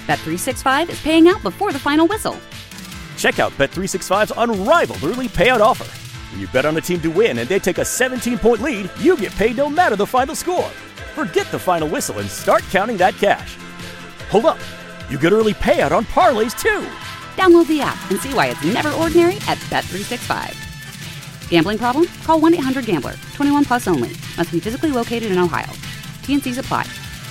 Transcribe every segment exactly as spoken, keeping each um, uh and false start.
Bet three sixty-five is paying out before the final whistle. Check out Bet three sixty-five's unrivaled early payout offer. When you bet on a team to win and they take a seventeen-point lead, you get paid no matter the final score. Forget the final whistle and start counting that cash. Hold up. You get early payout on parlays, too. Download the app and see why it's never ordinary at Bet three sixty-five. Gambling problem? Call one eight hundred gambler. twenty-one plus only. Must be physically located in Ohio. T N Cs apply.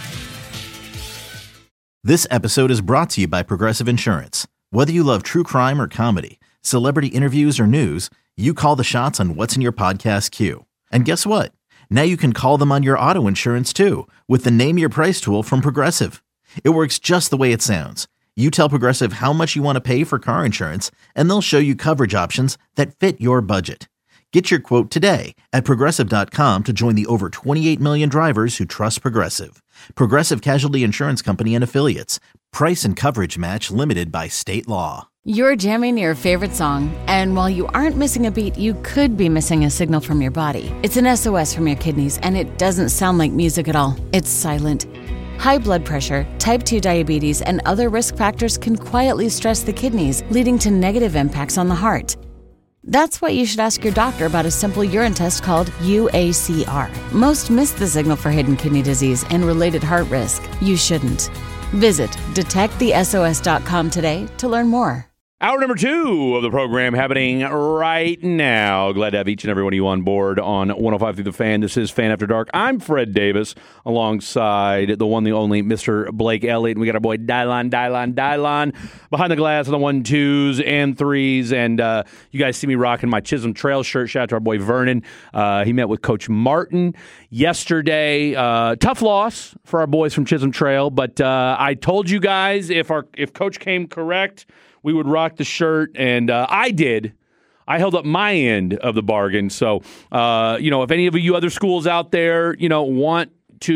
This episode is brought to you by Progressive Insurance. Whether you love true crime or comedy, celebrity interviews or news, you call the shots on what's in your podcast queue. And guess what? Now you can call them on your auto insurance too with the Name Your Price tool from Progressive. It works just the way it sounds. You tell Progressive how much you want to pay for car insurance, and they'll show you coverage options that fit your budget. Get your quote today at Progressive dot com to join the over twenty-eight million drivers who trust Progressive. Progressive Casualty Insurance Company and Affiliates. Price and coverage match limited by state law. You're jamming your favorite song, and while you aren't missing a beat, you could be missing a signal from your body. It's an S O S from your kidneys, and it doesn't sound like music at all. It's silent. High blood pressure, type two diabetes, and other risk factors can quietly stress the kidneys, leading to negative impacts on the heart. That's why you should ask your doctor about a simple urine test called U A C R. Most miss the signal for hidden kidney disease and related heart risk. You shouldn't. Visit detect the S O S dot com today to learn more. Hour number two of the program happening right now. Glad to have each and every one of you on board on one oh five through the Fan. This is Fan After Dark. I'm Fred Davis alongside the one, the only Mister Blake Elliott. And we got our boy Dylon, Dylon, Dylon behind the glass on the one, twos, and threes. And uh, you guys see me rocking my Chisholm Trail shirt. Shout out to our boy Vernon. Uh, he met with Coach Martin yesterday. Uh, tough loss for our boys from Chisholm Trail. But uh, I told you guys if our if Coach came correct, we would rock the shirt, and uh, I did. I held up my end of the bargain. So, uh, you know, if any of you other schools out there, you know, want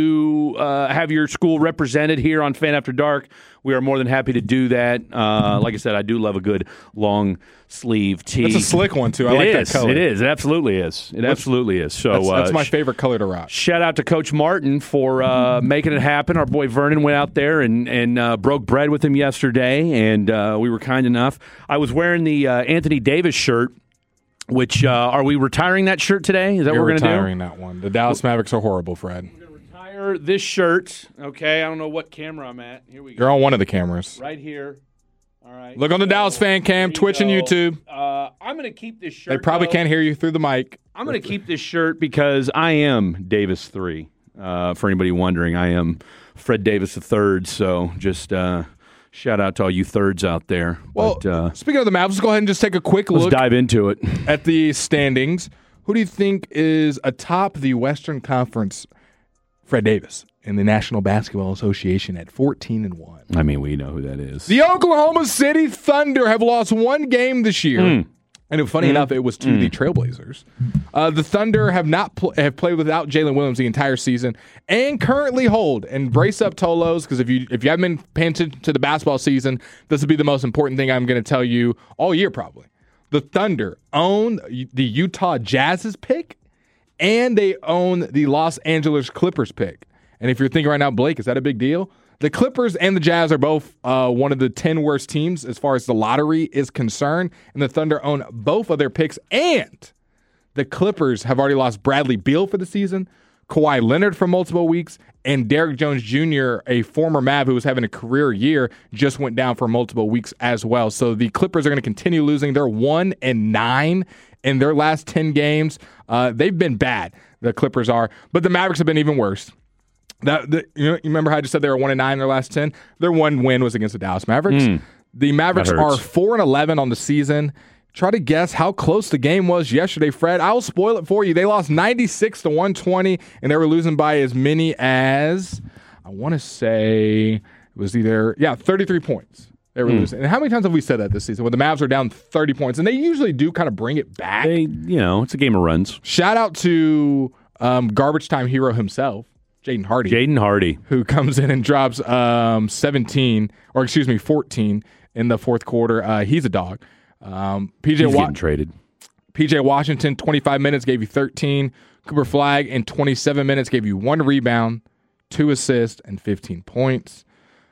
to uh, have your school represented here on Fan After Dark, we are more than happy to do that. Uh, like I said, I do love a good long sleeve tee. That's a slick one, too. I it like is. that color. It is. It absolutely is. It absolutely is. So That's, that's uh, my favorite color to rock. Shout out to Coach Martin for uh, making it happen. Our boy Vernon went out there and, and uh, broke bread with him yesterday, and uh, we were kind enough. I was wearing the uh, Anthony Davis shirt, which uh, are we retiring that shirt today? Is that You're what we're going to do? retiring that one. The Dallas Mavericks are horrible, Fred. This shirt, okay, I don't know what camera I'm at. Here we go. You're on one of the cameras. Right here. All right. Look on the so, Dallas fan cam, Twitch and YouTube. Uh, I'm going to keep this shirt. They probably though. can't hear you through the mic. I'm going to keep this shirt because I am Davis three. Uh, for anybody wondering, I am Fred Davis the third, so just uh, shout out to all you thirds out there. Well, but, uh, speaking of the Mavs, let's go ahead and just take a quick let's look dive into it. at the standings. Who do you think is atop the Western Conference? Fred Davis in the National Basketball Association at fourteen and one. I mean, we know who that is. The Oklahoma City Thunder have lost one game this year. Mm. And funny mm. enough, it was to mm. the Trailblazers. Uh, the Thunder have not pl- have played without Jalen Williams the entire season and currently hold. And brace up, Tolos, because if you if you haven't been paying attention to the basketball season, this will be the most important thing I'm going to tell you all year probably. The Thunder own the Utah Jazz's pick, and they own the Los Angeles Clippers pick. And if you're thinking right now, Blake, is that a big deal? The Clippers and the Jazz are both uh, one of the ten worst teams as far as the lottery is concerned, and the Thunder own both of their picks. And the Clippers have already lost Bradley Beal for the season, Kawhi Leonard for multiple weeks, and Derrick Jones Junior, a former Mav who was having a career year, just went down for multiple weeks as well. So the Clippers are going to continue losing. They're one and nine in their last ten games. Uh, they've been bad, the Clippers are, but the Mavericks have been even worse. That the, you, know, you remember how I just said they were one and nine in their last ten? Their one win was against the Dallas Mavericks. Mm, the Mavericks are four and eleven on the season. Try to guess how close the game was yesterday, Fred. I'll spoil it for you. They lost ninety-six to one twenty, and they were losing by as many as, I want to say, it was either, yeah, thirty-three points. They were mm. losing. And how many times have we said that this season? When the Mavs are down thirty points, and they usually do kind of bring it back. They, you know, it's a game of runs. Shout out to um, garbage time hero himself, Jaden Hardy. Jaden Hardy. Who comes in and drops um, seventeen, or excuse me, fourteen in the fourth quarter. Uh, he's a dog. Um, P J He's Wa- getting traded. P J Washington, twenty-five minutes, gave you thirteen. Cooper Flagg in twenty-seven minutes gave you one rebound, two assists, and fifteen points.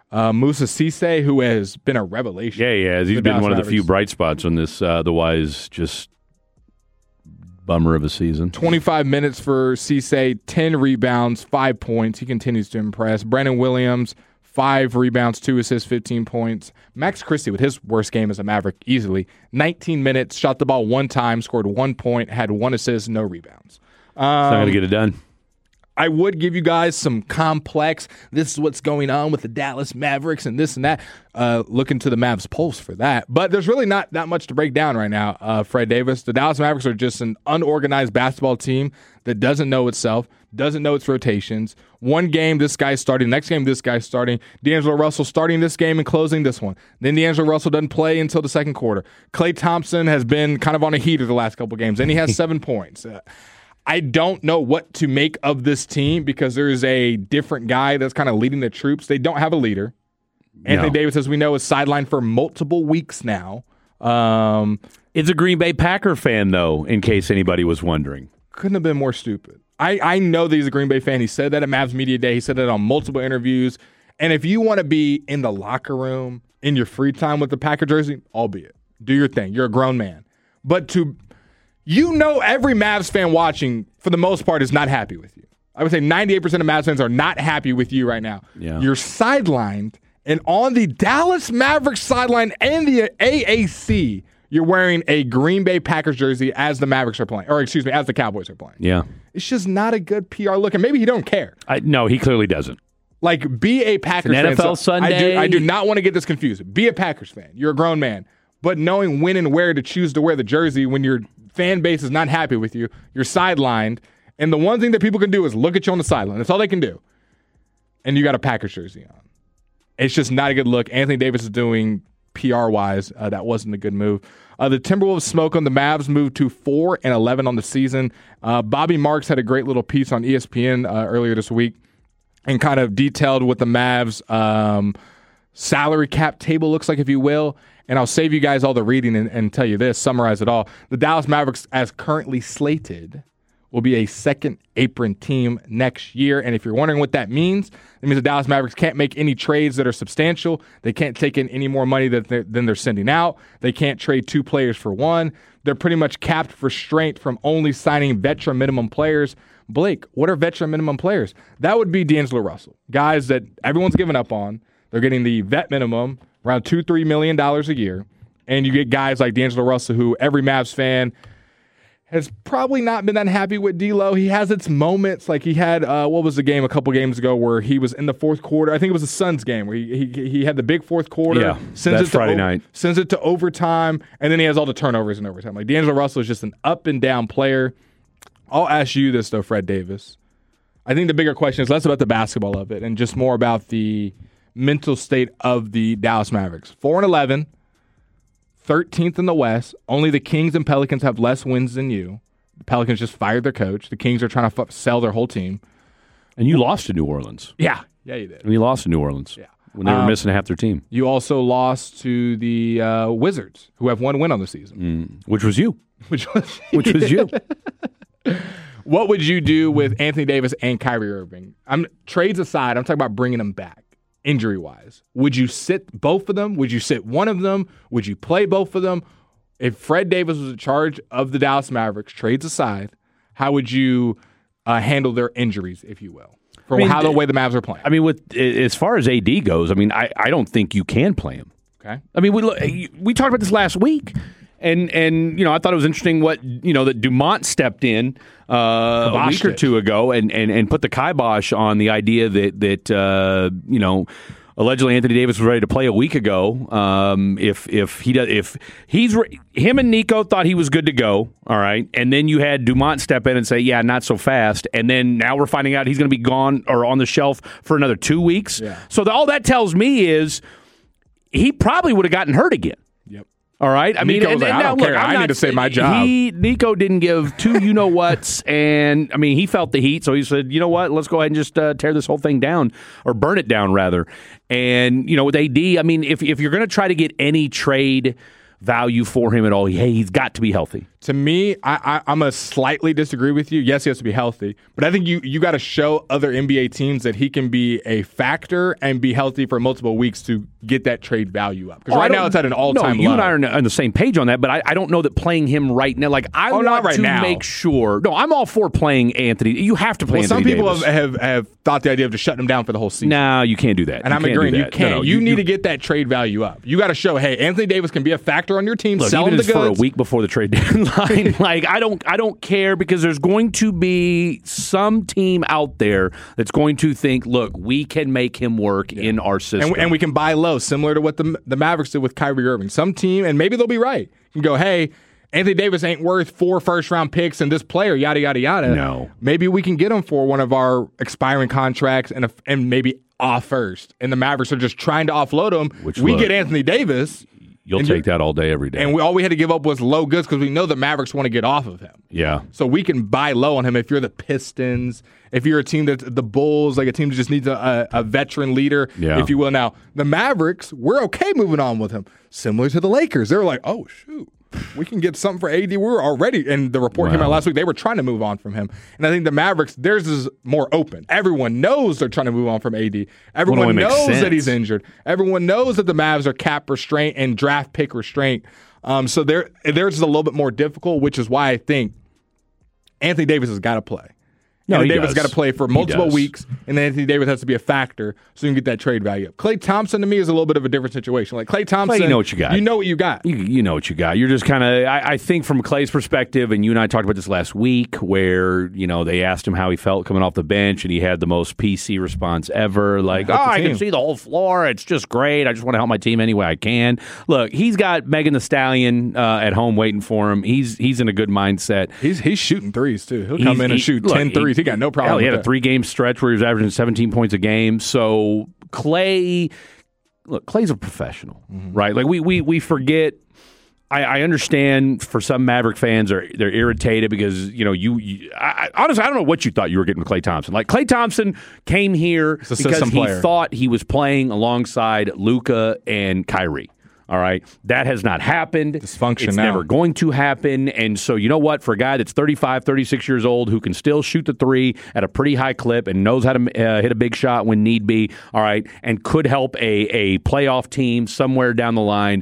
Uh, Musa Cisse, who has been a revelation. Yeah, he has. He's The been Dallas one of the few Mavericks. bright spots on this uh, otherwise just bummer of a season. twenty-five minutes for Cisse, ten rebounds, five points. He continues to impress. Brandon Williams, five rebounds, two assists, fifteen points. Max Christie with his worst game as a Maverick easily. nineteen minutes, shot the ball one time, scored one point, had one assist, no rebounds. It's not going Um, to get it done. I would give you guys some complex, this is what's going on with the Dallas Mavericks and this and that. Uh, look into the Mavs Pulse for that. But there's really not that much to break down right now, uh, Fred Davis. The Dallas Mavericks are just an unorganized basketball team that doesn't know itself, doesn't know its rotations. One game, this guy's starting. Next game, this guy's starting. D'Angelo Russell starting this game and closing this one. Then D'Angelo Russell doesn't play until the second quarter. Klay Thompson has been kind of on a heater the last couple games, and he has seven points. Uh, I don't know what to make of this team because there's a different guy that's kind of leading the troops. They don't have a leader. Anthony No. Davis, as we know, is sidelined for multiple weeks now. Um, It's a Green Bay Packer fan, though, in case anybody was wondering. couldn't have been more stupid. I, I know that he's a Green Bay fan. He said that at Mavs Media Day. He said that on multiple interviews. And if you want to be in the locker room in your free time with the Packer jersey, albeit, do your thing. You're a grown man. But to You know every Mavs fan watching, for the most part, is not happy with you. I would say ninety-eight percent of Mavs fans are not happy with you right now. Yeah. You're sidelined, and on the Dallas Mavericks sideline and the A A C, you're wearing a Green Bay Packers jersey as the Mavericks are playing, or excuse me, as the Cowboys are playing. Yeah. It's just not a good P R look, and maybe he don't care. I, no, he clearly doesn't. Like, be a Packers an fan. N F L So I do, Sunday. I do not want to get this confused. Be a Packers fan. You're a grown man. But knowing when and where to choose to wear the jersey when your fan base is not happy with you, you're sidelined. And the one thing that people can do is look at you on the sideline. That's all they can do. And you got a Packers jersey on. It's just not a good look. Anthony Davis is doing P R-wise. Uh, that wasn't a good move. Uh, the Timberwolves smoke on the Mavs moved to four and eleven on the season. Uh, Bobby Marks had a great little piece on E S P N uh, earlier this week and kind of detailed what the Mavs um, salary cap table looks like, if you will. And I'll save you guys all the reading and, and tell you this, summarize it all. The Dallas Mavericks, as currently slated, will be a second apron team next year. And if you're wondering what that means, it means the Dallas Mavericks can't make any trades that are substantial. They can't take in any more money that they're, than they're sending out. They can't trade two players for one. They're pretty much capped for strength from only signing veteran minimum players. Blake, what are veteran minimum players? That would be D'Angelo Russell. Guys that everyone's given up on. They're getting the vet minimum, around two, three million dollars a year. And you get guys like D'Angelo Russell, who every Mavs fan has probably not been that happy with D'Lo. He has its moments. Like he had, uh, what was the game a couple games ago where he was in the fourth quarter? I think it was the Suns game where he he, he had the big fourth quarter. Yeah, sends that's it to Friday o- night. Sends it to overtime, and then he has all the turnovers in overtime. Like D'Angelo Russell is just an up and down player. I'll ask you this though, Fred Davis. I think the bigger question is less about the basketball of it and just more about the mental state of the Dallas Mavericks. four and eleven, thirteenth in the West. Only the Kings and Pelicans have less wins than you. The Pelicans just fired their coach. The Kings are trying to f- sell their whole team. And you lost to New Orleans. Yeah. Yeah, you did. And you lost to New Orleans. Yeah. When they were Um, missing half their team, You also lost to the uh, Wizards, who have one win on the season. which was you. Which was Which was you. What would you do with Anthony Davis and Kyrie Irving? I'm trades aside, I'm talking about bringing them back injury-wise. Would you sit both of them? Would you sit one of them? Would you play both of them? If Fred Davis was in charge of the Dallas Mavericks, trades aside, how would you uh, handle their injuries, if you will, from I mean, how the way the Mavs are playing? I mean, with as far as A D goes, I mean, I, I don't think you can play him. Okay. I mean, we look- we talked about this last week, and and you know, I thought it was interesting what you know that Dumont stepped in uh, a Kibosh week or it. two ago and, and and put the kibosh on the idea that that uh, you know. Allegedly, Anthony Davis was ready to play a week ago. Um, if if he does, if he's re- him and Nico thought he was good to go, all right, and then you had Dumont step in and say, "Yeah, not so fast," and then now we're finding out he's going to be gone or on the shelf for another two weeks. Yeah. So the, all that tells me is he probably would have gotten hurt again. Yep. All right. I mean, Nico was and, like, and "I now, don't look, care. I'm I not, need to save my job." He, Nico didn't give two you know whats, and I mean, he felt the heat, so he said, "You know what? Let's go ahead and just uh, tear this whole thing down, or burn it down, rather." And you know, with A D, I mean, if if you're going to try to get any trade value for him at all? Hey, he's got to be healthy. To me, I, I, I'm going to slightly disagree with you. Yes, he has to be healthy, but I think you, you got to show other N B A teams that he can be a factor and be healthy for multiple weeks to get that trade value up. Because oh, right now it's at an all-time no, you low. and I are on the same page on that, but I, I don't know that playing him right now. Like I oh, want not right to now. make sure. No, I'm all for playing Anthony. You have to play. Well, Anthony some people Davis. have, have have thought the idea of just shutting him down for the whole season. No, you can't do that. And you I'm can't agreeing. do You that. can't. No, no, you, you need you, to get that trade value up. You got to show, hey, Anthony Davis can be a factor on your team. Look, sell even him the if it's goods for a week before the trade deadline. Like I don't, I don't care because there's going to be some team out there that's going to think, look, we can make him work yeah. in our system, and we, and we can buy low, similar to what the the Mavericks did with Kyrie Irving. Some team, and maybe they'll be right. You can go, hey, Anthony Davis ain't worth four first round picks and this player, yada yada yada. No, maybe we can get him for one of our expiring contracts and a, and maybe off first. And the Mavericks are just trying to offload him. Which we look, get Anthony Davis. You'll take that all day, every day. And we, all we had to give up was low goods because we know the Mavericks want to get off of him. Yeah. So we can buy low on him if you're the Pistons, if you're a team that's the Bulls, like a team that just needs a, a, a veteran leader, yeah. if you will. Now, the Mavericks, we're okay moving on with him. Similar to the Lakers. They were like, oh, shoot. We can get something for A D. We're already, and the report wow. came out last week, they were trying to move on from him. And I think the Mavericks, theirs is more open. Everyone knows they're trying to move on from A D. Everyone knows that he's injured. Everyone knows that the Mavs are cap restraint and draft pick restraint. Um, so theirs is a little bit more difficult, which is why I think Anthony Davis has got to play. No, Anthony he Davis does. got to play for multiple weeks, and then Anthony Davis has to be a factor so you can get that trade value up. Klay Thompson, to me, is a little bit of a different situation. Like Klay Thompson, Klay, you know what you got. You know what you got. You, you know what you got. You're just kind of, I, I think from Klay's perspective, and you and I talked about this last week, where, you know, they asked him how he felt coming off the bench, and he had the most P C response ever. Like, oh, I can see the whole floor. It's just great. I just want to help my team any way I can. Look, he's got Megan Thee Stallion uh, at home waiting for him. He's he's in a good mindset. He's he's shooting threes, too. He'll come he's, in and he, shoot look, ten threes. He, he got no problem hell, with he had that. a three-game stretch where he was averaging seventeen points a game. So Klay, look, Klay's a professional, mm-hmm. right? Like we we we forget. I, I understand for some Maverick fans are they're irritated because you know you, you I, honestly I don't know what you thought you were getting with Klay Thompson. Like Klay Thompson came here because he player. thought he was playing alongside Luka and Kyrie. All right. That has not happened. Dysfunction It's now. never going to happen. And so, you know what? For a guy that's thirty-five, thirty-six years old who can still shoot the three at a pretty high clip and knows how to uh, hit a big shot when need be, all right, and could help a, a playoff team somewhere down the line,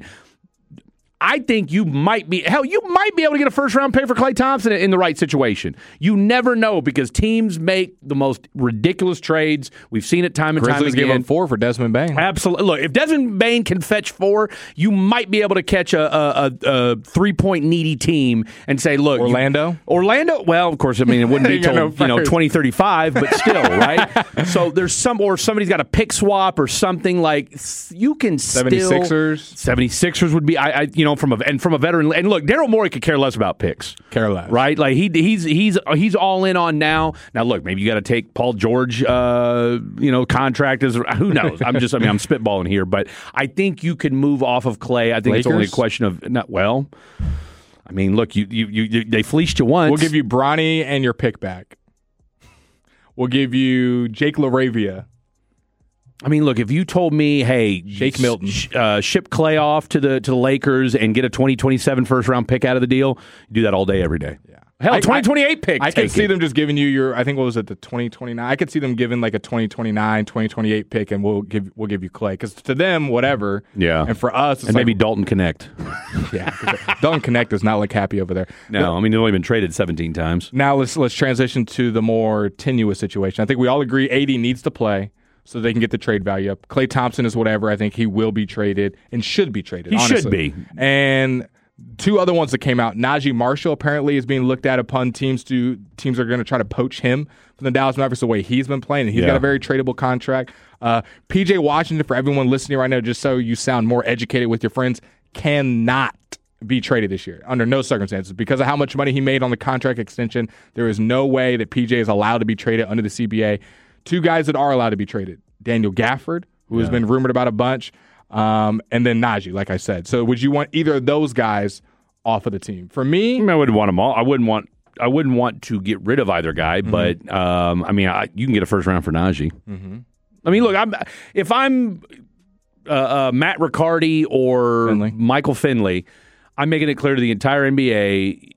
I think you might be, hell, you might be able to get a first-round pick for Klay Thompson in the right situation. You never know because teams make the most ridiculous trades. We've seen it time and Grizzlies time again. gave up four for Desmond Bane. Absolutely. Look, if Desmond Bane can fetch four, you might be able to catch a, a, a, a three-point needy team and say, look. Orlando? You, Orlando? Well, of course, I mean, it wouldn't be till no you know twenty thirty-five, but still, right? So there's some, or somebody's got a pick swap or something like, you can still. seventy-sixers? seventy-sixers would be, I, I you know, from a, and from a veteran, and look, Daryl Morey could care less about picks. Care less. Right? Like, he he's he's he's all in on now. Now, look, maybe you got to take Paul George, uh, you know, contract as, who knows? I'm just, I mean, I'm spitballing here, but I think you can move off of Klay. I think Lakers? it's only a question of, not, well, I mean, look, you, you, you they fleeced you once. We'll give you Bronny and your pick back. We'll give you Jake LaRavia. I mean, look, if you told me, hey, Jake Milton, sh- uh, ship Klay off to the to the Lakers and get a twenty twenty-seven first round pick out of the deal, you do that all day, every day. Yeah. Hell, twenty twenty-eight pick. I could see it. them just giving you your, I think, what was it, the twenty twenty-nine? I could see them giving like a twenty twenty-nine, twenty twenty-eight pick, and we'll give we'll give you Klay. Because to them, whatever. Yeah. And for us, it's and like, maybe Dalton Connect. Yeah. Dalton Connect does not look happy over there. No, but, I mean, they've only been traded seventeen times. Now let's let's transition to the more tenuous situation. I think we all agree A D needs to play so they can get the trade value up. Klay Thompson is whatever. I think he will be traded and should be traded. He honestly. should be. And two other ones that came out. Najee Marshall apparently is being looked at upon teams to teams are going to try to poach him from the Dallas Mavericks the way he's been playing. And he's yeah. got a very tradable contract. Uh, P J Washington, for everyone listening right now, just so you sound more educated with your friends, cannot be traded this year under no circumstances because of how much money he made on the contract extension. There is no way that P J is allowed to be traded under the C B A. Two guys that are allowed to be traded: Daniel Gafford, who yeah. has been rumored about a bunch, um, and then Najee, like I said. So, would you want either of those guys off of the team? For me, I, mean, I wouldn't want them all. I wouldn't want. I wouldn't want to get rid of either guy, mm-hmm. but um, I mean, I, you can get a first round for Najee. Mm-hmm. I mean, look, I'm if I'm uh, uh, Matt Riccardi or Finley. Michael Finley. I'm making it clear to the entire N B A,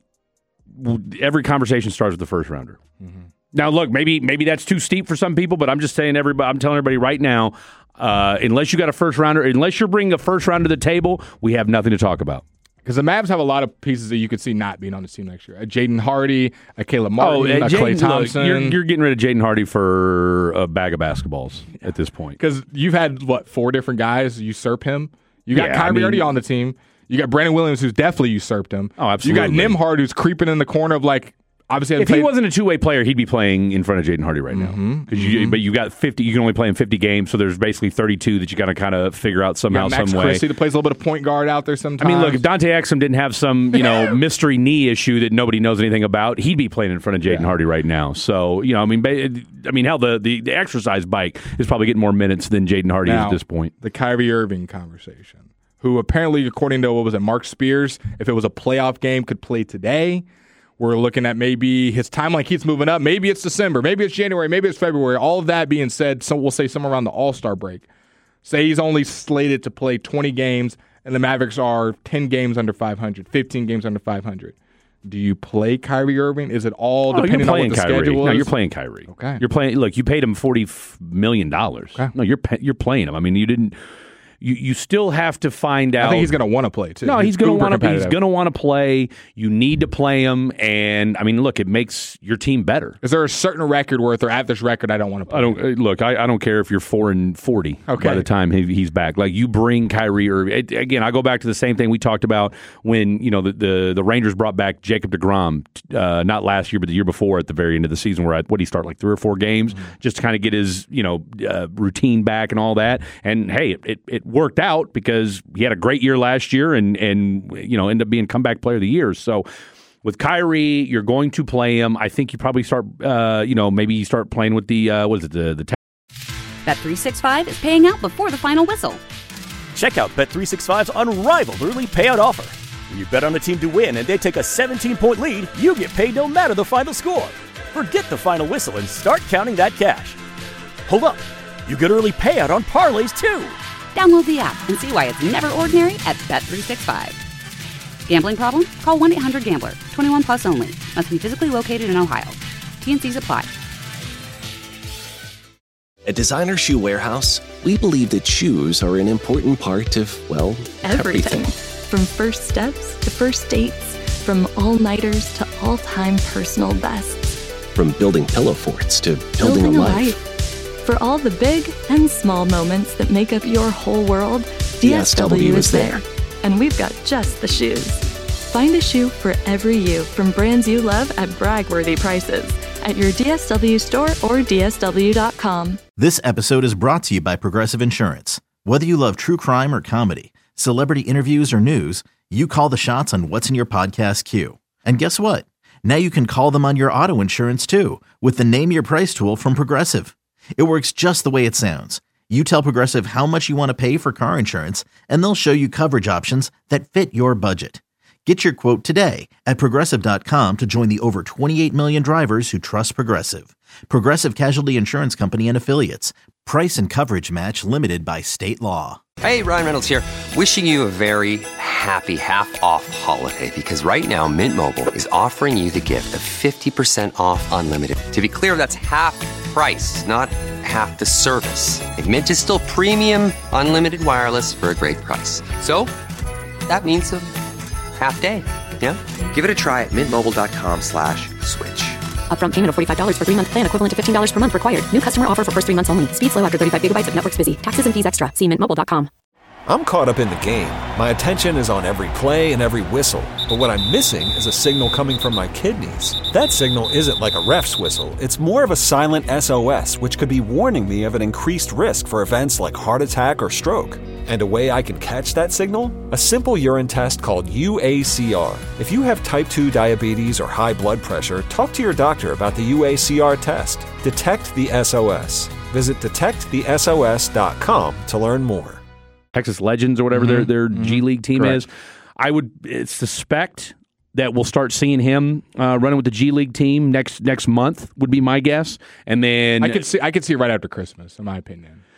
every conversation starts with the first rounder. Mm-hmm. Now, look, maybe maybe that's too steep for some people, but I'm just saying everybody. I'm telling everybody right now, uh, unless you got a first rounder, unless you're bringing a first rounder to the table, we have nothing to talk about. Because the Mavs have a lot of pieces that you could see not being on the team next year. A Jaden Hardy, a Caleb Martin, oh, a Klay Thompson. Look, you're, you're getting rid of Jaden Hardy for a bag of basketballs yeah. at this point. Because you've had, what, four different guys usurp him? You got yeah, Kyrie I mean, already on the team. You got Brandon Williams, who's definitely usurped him. Oh, absolutely. You got Nembhard, who's creeping in the corner of, like, obviously, if played. he wasn't a two-way player, he'd be playing in front of Jaden Hardy right mm-hmm, now. Because you, mm-hmm. but you got fifty. You can only play in fifty games, so there's basically thirty-two that you got to kind of figure out somehow, you got Max some way. Christie that plays a little bit of point guard out there sometimes. I mean, look, if Dante Exum didn't have some, you know, mystery knee issue that nobody knows anything about, he'd be playing in front of Jaden yeah. Hardy right now. So, you know, I mean, I mean, hell, the, the the exercise bike is probably getting more minutes than Jaden Hardy now, is at this point. The Kyrie Irving conversation. Who apparently, according to what was it, Mark Spears, if it was a playoff game, could play today. We're looking at maybe his timeline keeps moving up. Maybe it's December. Maybe it's January. Maybe it's February. All of that being said, so we'll say somewhere around the All-Star break. Say he's only slated to play twenty games, and the Mavericks are ten games under five hundred, fifteen games under five hundred. Do you play Kyrie Irving? Is it all oh, depending on what the Kyrie. schedule is? No, you're playing Kyrie. Okay. You're playing. Look, you paid him forty million dollars. Okay. No, you're you're playing him. I mean, you didn't. You you still have to find out. I think he's going to want to play too. No, he's, he's going to want to. He's going to want to play. You need to play him, and I mean, look, it makes your team better. Is there a certain record where if they're at this record, I don't want to play? I don't look. I, I don't care if you're four and forty okay. by the time he, he's back. Like you bring Kyrie Irving it, again. I go back to the same thing we talked about when you know the the, the Rangers brought back Jacob deGrom, uh, not last year, but the year before at the very end of the season, where I, what he start like three or four games mm-hmm. just to kind of get his you know uh, routine back and all that. And hey, it it, it worked out because. Because he had a great year last year and, and you know, ended up being comeback player of the year. So with Kyrie, you're going to play him. I think you probably start, uh, you know, maybe you start playing with the, uh, what is it, the, the Bet three sixty-five is paying out before the final whistle. Check out Bet three sixty-five's unrivaled early payout offer. When you bet on a team to win and they take a seventeen-point lead, you get paid no matter the final score. Forget the final whistle and start counting that cash. Hold up. You get early payout on parlays, too. Download the app and see why it's never ordinary at Bet three sixty-five. Gambling problem? Call one eight hundred gambler. twenty-one plus only. Must be physically located in Ohio. T N Cs apply. At Designer Shoe Warehouse, we believe that shoes are an important part of, well, everything. everything. From first steps to first dates, from all-nighters to all-time personal bests. From building pillow forts to building, building a, a life. life. For all the big and small moments that make up your whole world, D S W is there. And we've got just the shoes. Find a shoe for every you from brands you love at brag-worthy prices at your D S W store or D S W dot com. This episode is brought to you by Progressive Insurance. Whether you love true crime or comedy, celebrity interviews or news, you call the shots on what's in your podcast queue. And guess what? Now you can call them on your auto insurance too with the Name Your Price tool from Progressive. It works just the way it sounds. You tell Progressive how much you want to pay for car insurance, and they'll show you coverage options that fit your budget. Get your quote today at Progressive dot com to join the over twenty-eight million drivers who trust Progressive. Progressive Casualty Insurance Company and Affiliates. Price and coverage match limited by state law. Hey, Ryan Reynolds here. Wishing you a very happy half-off holiday because right now Mint Mobile is offering you the gift of fifty percent off unlimited. To be clear, that's half price, not half the service. And Mint is still premium unlimited wireless for a great price. So that means a half day, yeah? Give it a try at mintmobile.com slash switch. Upfront payment of forty-five dollars for three-month plan equivalent to fifteen dollars per month required. New customer offer for first three months only. Speed slow after thirty-five gigabytes if network's busy. Taxes and fees extra. See mint mobile dot com. I'm caught up in the game. My attention is on every play and every whistle. But what I'm missing is a signal coming from my kidneys. That signal isn't like a ref's whistle. It's more of a silent S O S, which could be warning me of an increased risk for events like heart attack or stroke. And a way I can catch that signal? A simple urine test called U A C R. If you have type two diabetes or high blood pressure, talk to your doctor about the U A C R test. Detect the S O S. Visit detect the S O S dot com to learn more. Texas Legends or whatever mm-hmm. their their mm-hmm. G League team Correct. is. I would suspect that we'll start seeing him uh, running with the G League team next next month would be my guess. And then I could see I could see it right after Christmas, in my opinion.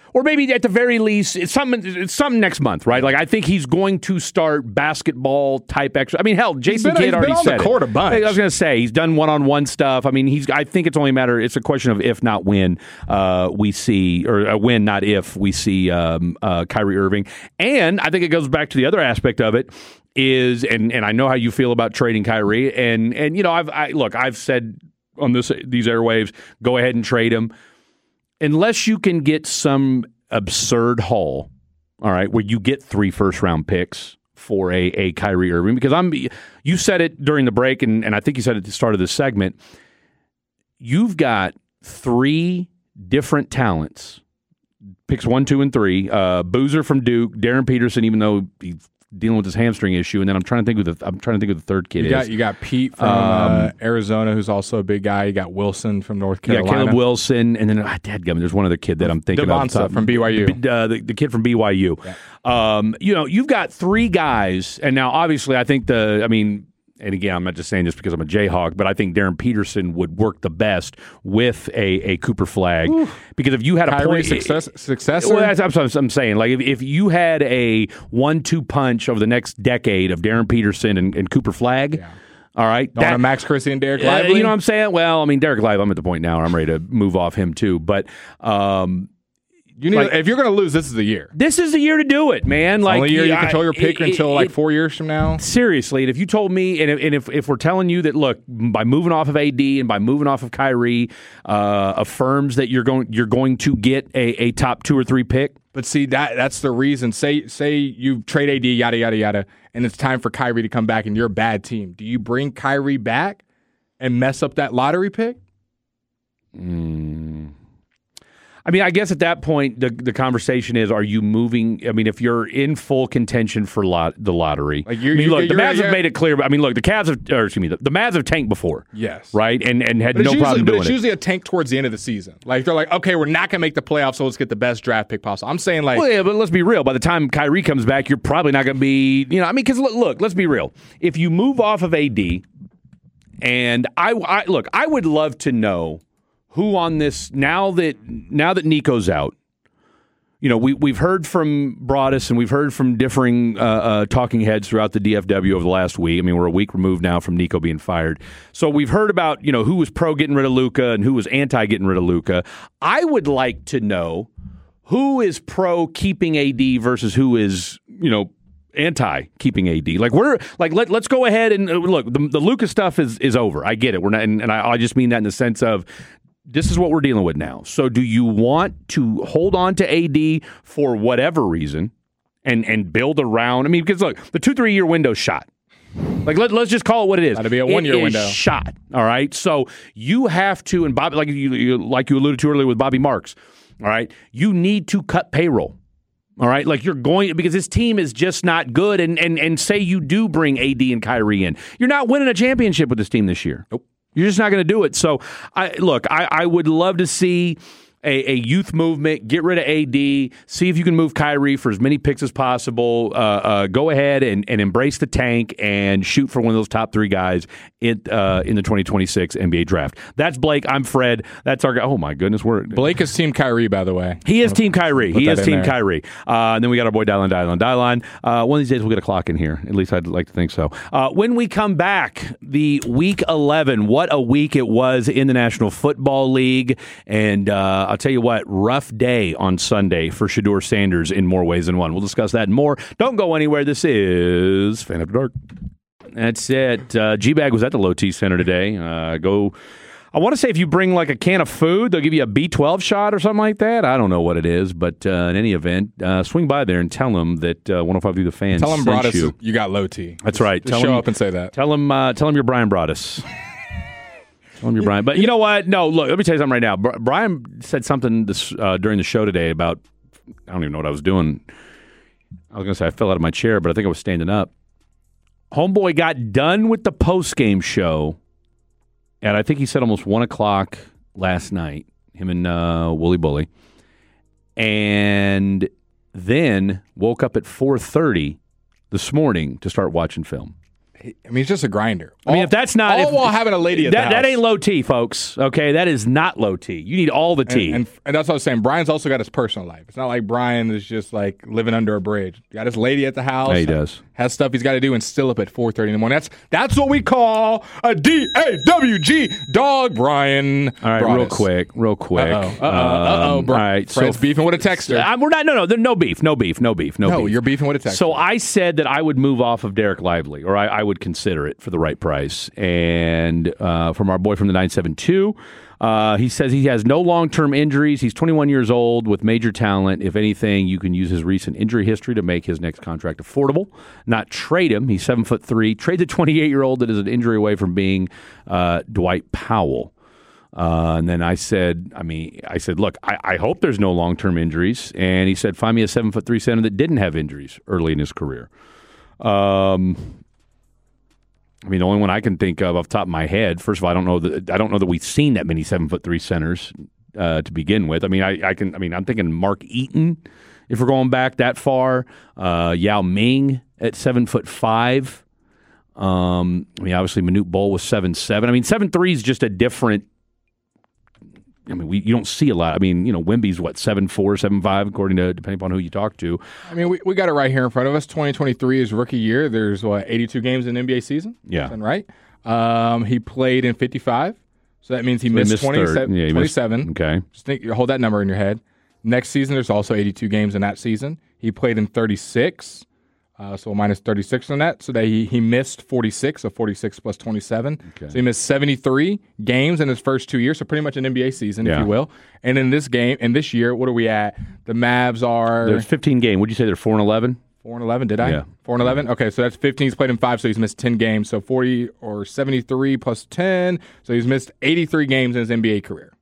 Or maybe at the very least, it's something, it's something next month, right? Like, I think he's going to start basketball-type extra. I mean, hell, Jason Kidd already said it. He's been on the court a bunch. I was going to say, he's done one-on-one stuff. I mean, he's. I think it's only a matter, it's a question of if, not when, uh, we see, or uh, when, not if, we see um, uh, Kyrie Irving. And I think it goes back to the other aspect of it, is, and, and I know how you feel about trading Kyrie, and, and you know, I've I, look, I've said on this these airwaves, go ahead and trade him. Unless you can get some absurd haul, all right, where you get three first-round picks for a, a Kyrie Irving, because I'm, you said it during the break, and, and I think you said it at the start of this segment, you've got three different talents, picks one, two, and three, uh, Boozer from Duke, Darren Peterson, even though he's dealing with his hamstring issue, and then I'm trying to think who the I'm trying to think who the third kid you got, is. You got Pete from um, uh, Arizona, who's also a big guy. You got Wilson from North Carolina. Yeah, Caleb Wilson, and then ah, dadgummit, there's one other kid that I'm thinking Devonta of. from B Y U. Uh, the, the kid from B Y U. Yeah. Um, you know, you've got three guys, and now obviously I think the I mean. And again, I'm not just saying this because I'm a Jayhawk, but I think Darren Peterson would work the best with a, a Cooper Flag. Ooh. Because if you had a Kyrie point success, successor, well, that's, that's what I'm saying. Like if, if you had a one-two punch over the next decade of Darren Peterson and, and Cooper Flag, yeah. all right, that, Max Christie and Derek Lively. Uh, you know what I'm saying? Well, I mean, Derek Lively, I'm at the point now where I'm ready to move off him too. But um, you need like, if you're going to lose, this is the year. This is the year to do it, man. It's like the only year you I, control your pick it, until it, like four years from now. Seriously, and if you told me, and if, and if if we're telling you that, look, by moving off of A D and by moving off of Kyrie, uh, affirms that you're going you're going to get a, a top two or three pick. But see, that that's the reason. Say say you trade A D, yada yada yada, and it's time for Kyrie to come back, and you're a bad team. Do you bring Kyrie back and mess up that lottery pick? Hmm. I mean, I guess at that point, the the conversation is: are you moving? I mean, if you're in full contention for lot the lottery, like you're, I mean, look, the Mavs have made it clear. But I mean, look, the Cavs have, or excuse me, the, the Mavs have tanked before, yes, right, and and had but no usually, problem but doing it's it. It's usually a tank towards the end of the season. Like they're like, okay, we're not gonna make the playoffs, so let's get the best draft pick possible. I'm saying like, well, yeah, but let's be real. By the time Kyrie comes back, you're probably not gonna be, you know, I mean, because look, look, let's be real. If you move off of A D, and I, I look, I would love to know. Who on this now that now that Nico's out? You know, we we've heard from Broadus and we've heard from differing uh, uh, talking heads throughout the D F W over the last week. I mean, we're a week removed now from Nico being fired, so we've heard about you know who was pro getting rid of Luka and who was anti getting rid of Luka. I would like to know who is pro keeping A D versus who is you know. anti keeping A D. Like we're like let let's go ahead and uh, look. The, the Luka stuff is is over. I get it. We're not, and, and I, I just mean that in the sense of. This is what we're dealing with now. So do you want to hold on to A D for whatever reason and and build around? I mean, because look, the two, three year window shot. Like let, let's just call it what it is. That'd be a one year it window is shot. All right. So you have to, and Bobby, like you, you like you alluded to earlier with Bobby Marks. All right. You need to cut payroll. All right, like you're going because this team is just not good, and and and say you do bring A D and Kyrie in, you're not winning a championship with this team this year. Nope. You're just not going to do it. So, I look, I, I would love to see a, a youth movement, get rid of A D, see if you can move Kyrie for as many picks as possible. Uh, uh, go ahead and, and embrace the tank and shoot for one of those top three guys in uh, in the twenty twenty-six N B A draft. That's Blake. I'm Fred. That's our guy. Oh, my goodness. We're, Blake is Team Kyrie, by the way. He is Team Kyrie. He is Team there. Kyrie. Uh, and then we got our boy Dylan, Dylan, Dylan. Uh, one of these days we'll get a clock in here. At least I'd like to think so. Uh, when we come back, the Week eleven, what a week it was in the National Football League. And uh, I'll tell you what, rough day on Sunday for Shedeur Sanders in more ways than one. We'll discuss that and more. Don't go anywhere. This is Fan After Dark. That's it. Uh, G-Bag was at the Low T Center today. Uh, go. I want to say if you bring like a can of food, they'll give you a B twelve shot or something like that. I don't know what it is, but uh, in any event, uh, swing by there and tell them that uh, one oh five through the Fan Tell them sent Broadus you. you got Low T. That's just, right. Just tell show him, up and say that. Tell them, uh, tell them you're Brian Broadus. Tell him you're Brian. But you know what? No, look, let me tell you something right now. Brian said something this, uh, during the show today about, I don't even know what I was doing. I was going to say I fell out of my chair, but I think I was standing up. Homeboy got done with the post-game show, and I think he said almost one o'clock last night, him and uh, Wooly Bully, and then woke up at four thirty this morning to start watching film. I mean, he's just a grinder. I mean, if that's not all if, while having a lady at that, the house. that ain't low T, folks. Okay, that is not low T. You need all the T, and, and, and that's what I was saying. Brian's also got his personal life. It's not like Brian is just like living under a bridge. Got his lady at the house. Yeah, he does. Has stuff he's got to do, and still up at four thirty in the morning. That's that's what we call a D A W G dog. Brian. All right, real quick, real quick. Uh oh. Uh oh. Uh oh. Um, all right, Fred's so beefing with a texter. I'm, we're not. No, no, there- no beef, no beef, no beef, no. No, beef. you're beefing with a texter. So I said that I would move off of Derek Lively, or I, I would consider it for the right price. And uh, from our boy from the nine seven two, uh, he says he has no long-term injuries. He's twenty-one years old with major talent. If anything, you can use his recent injury history to make his next contract affordable, not trade him. He's seven foot three. Trade the twenty-eight-year-old that is an injury away from being uh, Dwight Powell. Uh, and then I said, I mean, I said, look, I, I hope there's no long-term injuries. And he said, find me a seven foot three center that didn't have injuries early in his career. Um, I mean, the only one I can think of off the top of my head. First of all, I don't know that I don't know that we've seen that many seven foot three centers uh, to begin with. I mean, I, I can. I mean, I'm thinking Mark Eaton, if we're going back that far. Uh, Yao Ming at seven foot five. Um, I mean, obviously Manute Bol was seven seven. I mean, seven three is just a different. I mean, we you don't see a lot. I mean, you know, Wemby's what seven four, seven five, according to depending upon who you talk to. I mean, we, we got it right here in front of us. twenty twenty-three is rookie year. There's what eighty-two games in the N B A season. Yeah, Something right. Um, he played in fifty-five, so that means he so missed, he missed twenty-seven. Yeah, he twenty-seven. Missed, okay, just think, hold that number in your head. Next season, there's also eighty-two games in that season. He played in thirty-six. Uh, so minus thirty-six on that. So that he, he missed forty-six, so forty-six plus twenty-seven. Okay. So he missed seventy-three games in his first two years, so pretty much an N B A season, yeah. if you will. And in this game, in this year, what are we at? The Mavs are... There's fifteen game. Would you say they're four and eleven? four and eleven, did I? Yeah. four and eleven? Okay, so that's fifteen. He's played in five, so he's missed ten games. So forty or seventy-three plus ten. So he's missed eighty-three games in his N B A career.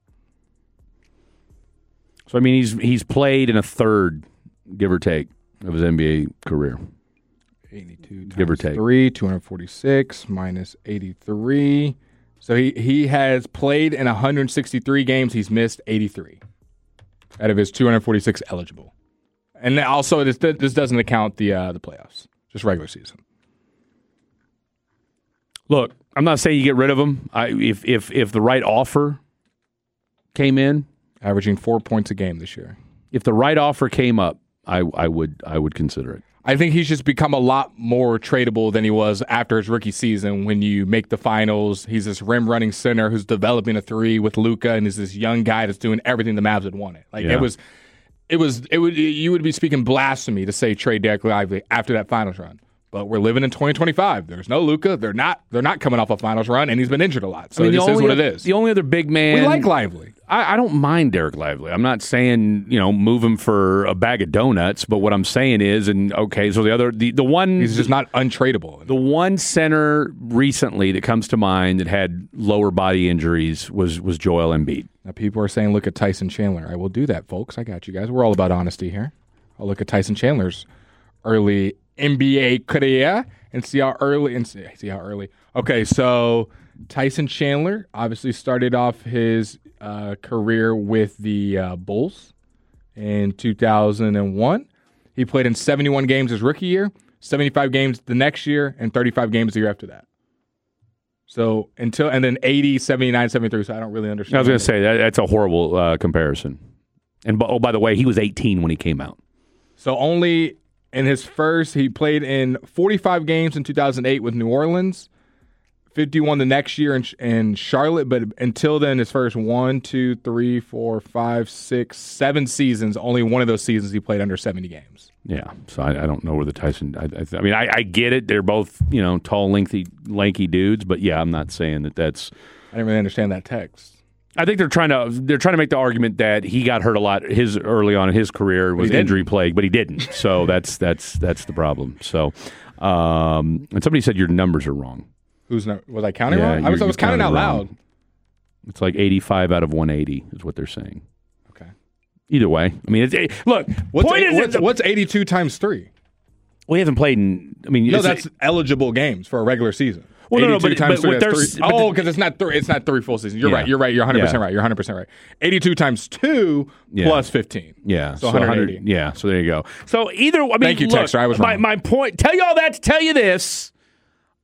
So, I mean, he's he's played in a third, give or take, of his N B A career. eighty-two times give or take. three, two hundred forty-six minus eighty-three. So he, he has played in one hundred sixty-three games. He's missed eighty-three out of his two hundred forty-six eligible. And also, this this doesn't account the uh, the playoffs, just regular season. Look, I'm not saying you get rid of him. I, if if if the right offer came in, averaging four points a game this year. If the right offer came up, I I would I would consider it. I think he's just become a lot more tradable than he was after his rookie season. When you make the finals, he's this rim running center who's developing a three with Luka, and is this young guy that's doing everything the Mavs had wanted. Like yeah. it was, it was, it would. You would be speaking blasphemy to say trade Derek Lively after that finals run. But we're living in twenty twenty-five. There's no Luka. They're not. They're not coming off a finals run, and he's been injured a lot. So I mean, this is what other, it is. The only other big man we like Lively. I, I don't mind Derek Lively. I'm not saying you know move him for a bag of donuts, but what I'm saying is, and okay, so the other the, the one he's just not untradeable. The one center recently that comes to mind that had lower body injuries was was Joel Embiid. Now people are saying, look at Tyson Chandler. I will do that, folks. I got you guys. We're all about honesty here. I'll look at Tyson Chandler's early N B A career and see how early and see, see how early. Okay, so Tyson Chandler obviously started off his uh, career with the uh, Bulls in two thousand one. He played in seventy-one games his rookie year, seventy-five games the next year, and thirty-five games the year after that. So until and then eighty, seventy-nine, seventy-three. So I don't really understand. I was going to say that, that's a horrible uh, comparison. And oh, by the way, he was eighteen when he came out. So only. In his first, he played in forty-five games in two thousand eight with New Orleans, fifty-one the next year in, in Charlotte. But until then, his first one, two, three, four, five, six, seven seasons, only one of those seasons he played under seventy games. Yeah, so I, I don't know where the Tyson. I, I, I mean, I, I get it. They're both you know tall, lengthy, lanky dudes. But yeah, I'm not saying that that's. I didn't really understand that text. I think they're trying to they're trying to make the argument that he got hurt a lot his early on in his career was injury plagued, but he didn't. So that's that's that's the problem. So, um, and somebody said your numbers are wrong. Who's not? Was I counting yeah, wrong? I was I was counting out wrong. loud. It's like eighty-five out of one eighty is what they're saying. Okay. Either way, I mean, it's, it, look. What's, point eight, is, what's, what's eighty-two times three? Well, he hasn't played in. I mean, no, that's a, eligible games for a regular season. Well, no, no, but, times but, three, but three. Oh, because it's not three. It's not three full seasons. You're yeah. right. You're right. You're one hundred percent yeah. right. You're one hundred percent right. eighty-two times two yeah. plus fifteen. Yeah, so, so one hundred eighty. Yeah, so there you go. So either. I mean, thank you, look, Texter. I was my, wrong. My point. Tell you all that to tell you this.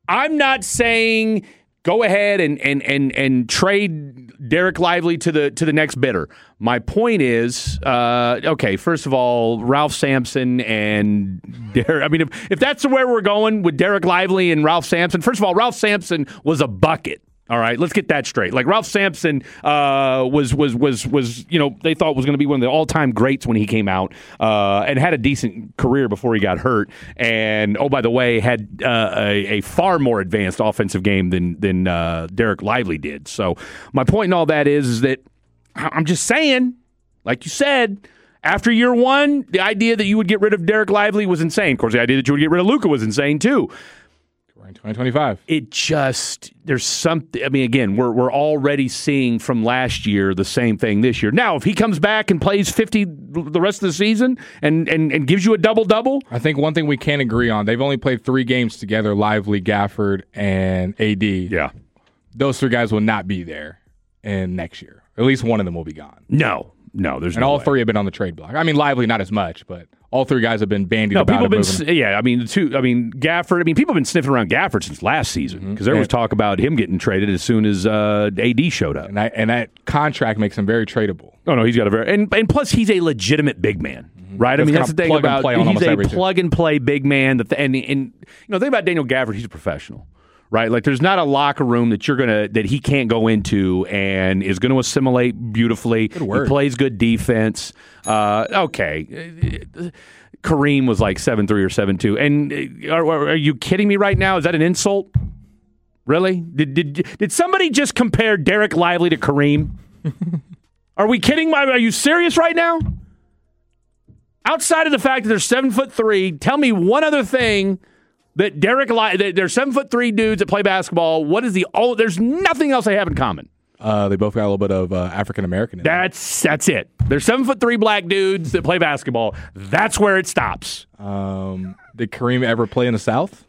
I'm not saying go ahead and and and and trade Derek Lively to the to the next bidder. My point is, uh, okay, first of all, Ralph Sampson and Derek. I mean, if, if that's where we're going with Derek Lively and Ralph Sampson, first of all, Ralph Sampson was a bucket. All right, let's get that straight. Like Ralph Sampson uh, was was was was you know they thought was going to be one of the all time greats when he came out uh, and had a decent career before he got hurt. And oh, by the way, had uh, a, a far more advanced offensive game than than uh, Derek Lively did. So my point in all that is is that I'm just saying, like you said. After year one, the idea that you would get rid of Derek Lively was insane. Of course, the idea that you would get rid of Luka was insane too. We're in twenty twenty-five. It just, there's something, I mean, again, we're we're already seeing from last year the same thing this year. Now, if he comes back and plays fifty the rest of the season and, and, and gives you a double-double. I think one thing we can agree on, they've only played three games together, Lively, Gafford, and A D. Yeah. Those three guys will not be there in next year. At least one of them will be gone. No. No, there's and no all way. three have been on the trade block. I mean, Lively not as much, but all three guys have been bandied no, about. People been, moving. yeah, I mean, the two. I mean, Gafford. I mean, people have been sniffing around Gafford since last season because mm-hmm. there was talk about him getting traded as soon as uh, A D showed up, and that, and that contract makes him very tradable. Oh no, he's got a very and, and plus he's a legitimate big man, mm-hmm. right? That's I mean, that's the thing plug about and play on he's a everything. plug and play big man. That and and you know, the thing about Daniel Gafford, he's a professional. Right, like there's not a locker room that you're gonna that he can't go into and is going to assimilate beautifully. Good word. He plays good defense. Uh, okay, Kareem was like seven three or seven two, and are, are you kidding me right now? Is that an insult? Really? Did did did somebody just compare Derek Lively to Kareem? Are we kidding? Are you serious right now? Outside of the fact that they're seven foot three, tell me one other thing. That Derek, they're seven foot three dudes that play basketball. What is the? Oh, there's nothing else they have in common. Uh, they both got a little bit of uh, African American. That's that's it. They're seven foot three black dudes that play basketball. That's where it stops. Um, did Kareem ever play in the South?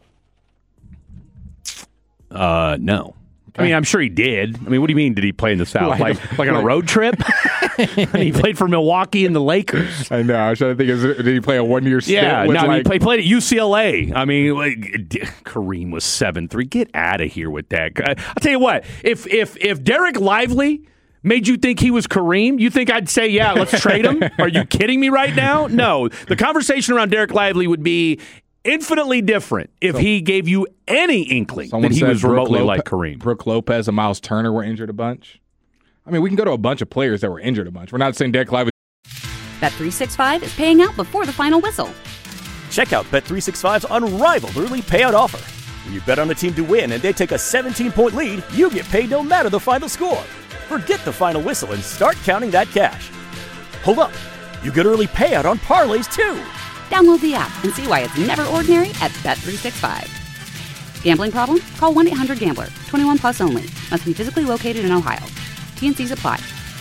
Uh, no. I mean, I'm sure he did. I mean, what do you mean? Did he play in the South? Like, like, like on a road trip? I mean, he played for Milwaukee and the Lakers. I know. I was trying to think. Is it, did he play a one year stint? Yeah, with no. I mean, like, he played at U C L A. I mean, like, Kareem was seven three. Get out of here with that. I'll tell you what. If if if Derek Lively made you think he was Kareem, you think I'd say, yeah, let's trade him? Are you kidding me right now? No. The conversation around Derek Lively would be infinitely different if so, he gave you any inkling that he was remotely Lope- like Kareem. Brook Lopez and Miles Turner were injured a bunch. I mean, we can go to a bunch of players that were injured a bunch. We're not saying Derek Lively. Bet three sixty-five is paying out before the final whistle. Check out Bet three sixty-five's unrivaled early payout offer. When you bet on a team to win and they take a seventeen-point lead, you get paid no matter the final score. Forget the final whistle and start counting that cash. Hold up. You get early payout on parlays, too. Download the app and see why it's never ordinary at Bet three sixty-five. Gambling problem? Call one eight hundred gambler. twenty-one plus only. Must be physically located in Ohio. T N Cs apply.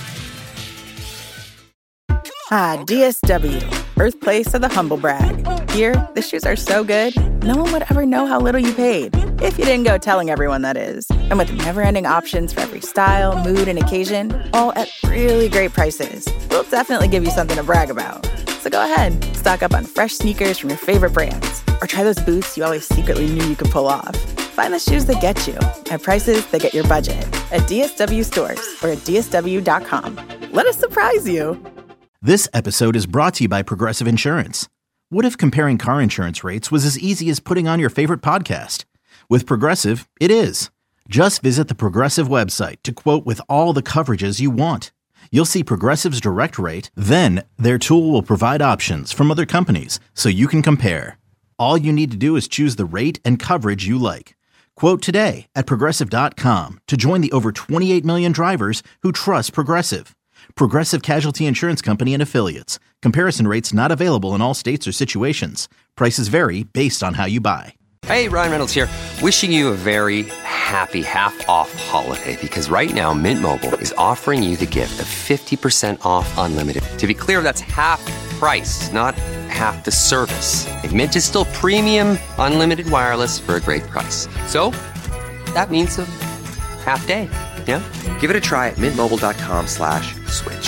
Ah, D S W, birthplace of the humble brag. Here, the shoes are so good, no one would ever know how little you paid. If you didn't go telling everyone, that is. And with never-ending options for every style, mood, and occasion, all at really great prices, we'll definitely give you something to brag about. So go ahead, stock up on fresh sneakers from your favorite brands, or try those boots you always secretly knew you could pull off. Find the shoes that get you at prices that get your budget at D S W stores or at D S W dot com. Let us surprise you. This episode is brought to you by Progressive Insurance. What if comparing car insurance rates was as easy as putting on your favorite podcast? With Progressive, it is. Just visit the Progressive website to quote with all the coverages you want. You'll see Progressive's direct rate, then their tool will provide options from other companies so you can compare. All you need to do is choose the rate and coverage you like. Quote today at Progressive dot com to join the over twenty-eight million drivers who trust Progressive. Progressive Casualty Insurance Company and Affiliates. Comparison rates not available in all states or situations. Prices vary based on how you buy. Hey, Ryan Reynolds here. Wishing you a very happy half-off holiday because right now Mint Mobile is offering you the gift of fifty percent off unlimited. To be clear, that's half price, not half the service. And Mint is still premium unlimited wireless for a great price. So that means a half day. Yeah? Give it a try at mintmobile.com slash switch.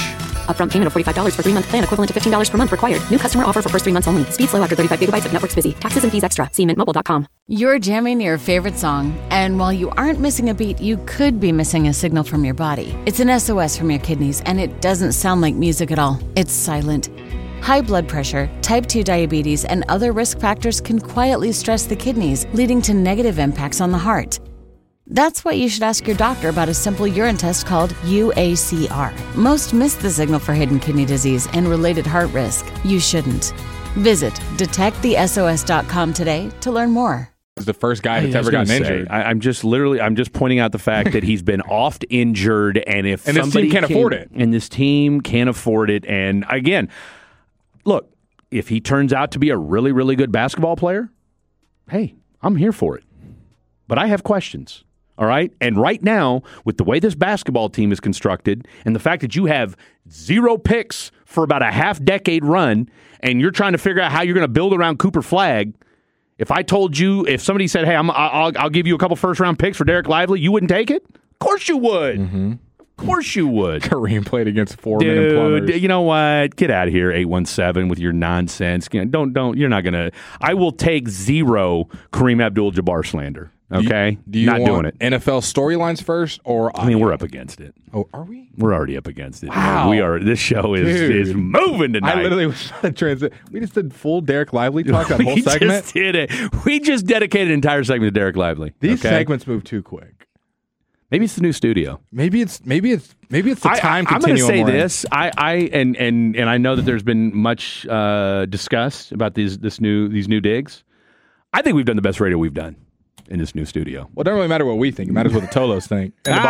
Upfront payment of forty-five dollars for three-month plan equivalent to fifteen dollars per month required. New customer offer for first three months only. Speed slow after thirty-five gigabytes if network's busy. Taxes and fees extra. See mint mobile dot com. You're jamming your favorite song, and while you aren't missing a beat, you could be missing a signal from your body. It's an S O S from your kidneys, and it doesn't sound like music at all. It's silent. High blood pressure, type two diabetes, and other risk factors can quietly stress the kidneys, leading to negative impacts on the heart. That's why you should ask your doctor about a simple urine test called U A C R. Most miss the signal for hidden kidney disease and related heart risk. You shouldn't. Visit detect the S O S dot com today to learn more. He's the first guy that's I ever gotten say, injured. I, I'm just literally, I'm just pointing out the fact that he's been oft injured, and if And this somebody team can't can- afford it. and this team can't afford it, and again, look, if he turns out to be a really, really good basketball player, hey, I'm here for it. But I have questions. All right. And right now, with the way this basketball team is constructed and the fact that you have zero picks for about a half decade run, and you're trying to figure out how you're going to build around Cooper Flagg, if I told you, if somebody said, hey, I'm, I'll, I'll give you a couple first round picks for Derek Lively, you wouldn't take it? Of course you would. Mm-hmm. Of course you would. Kareem played against four-minute Dude, plumbers. you know what? Get out of here, eight one seven, with your nonsense. You know, Don't, don't, you're not going to. I will take zero Kareem Abdul-Jabbar slander. Okay? Do you, do you not want doing it. N F L storylines first, or I mean, we're up against it. Oh, are we? We're already up against it. Wow. We are. This show is Dude. is moving tonight. I literally was trying to transit. We just did full Derek Lively talk that whole we segment. just did it. We just dedicated an entire segment to Derek Lively. These okay? segments move too quick. Maybe it's the new studio. Maybe it's maybe it's maybe it's the time I, I'm going to continuum say we're in. this. I, I and and and I know that there's been much uh, discussed about these this new these new digs. I think we've done the best radio we've done in this new studio. Well, it doesn't really matter what we think. It matters what the Tolos think and the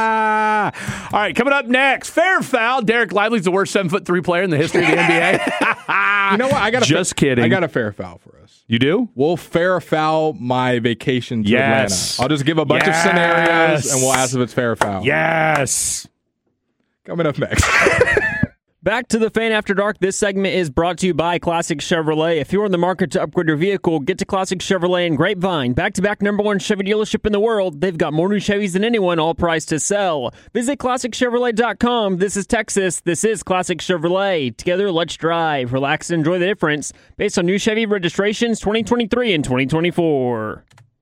Ah! All right, coming up next, fair or foul. Derek Lively's the worst seven foot three player in the history of the N B A. bosses. You know what? I got a Just fair, kidding. I got a fair foul for us. You do? We'll fair or foul my vacation to Yes. Atlanta. I'll just give a bunch Yes. of scenarios and we'll ask if it's fair or foul. Yes. Coming up next. Back to the Fan After Dark. This segment is brought to you by Classic Chevrolet. If you're in the market to upgrade your vehicle, get to Classic Chevrolet in Grapevine. Back-to-back number one Chevy dealership in the world. They've got more new Chevys than anyone, all priced to sell. Visit classic chevrolet dot com. This is Texas. This is Classic Chevrolet. Together, let's drive. Relax and enjoy the difference. Based on new Chevy registrations twenty twenty-three and twenty twenty-four.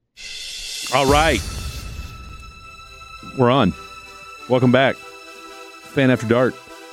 All right. We're on. Welcome back. Fan After Dark.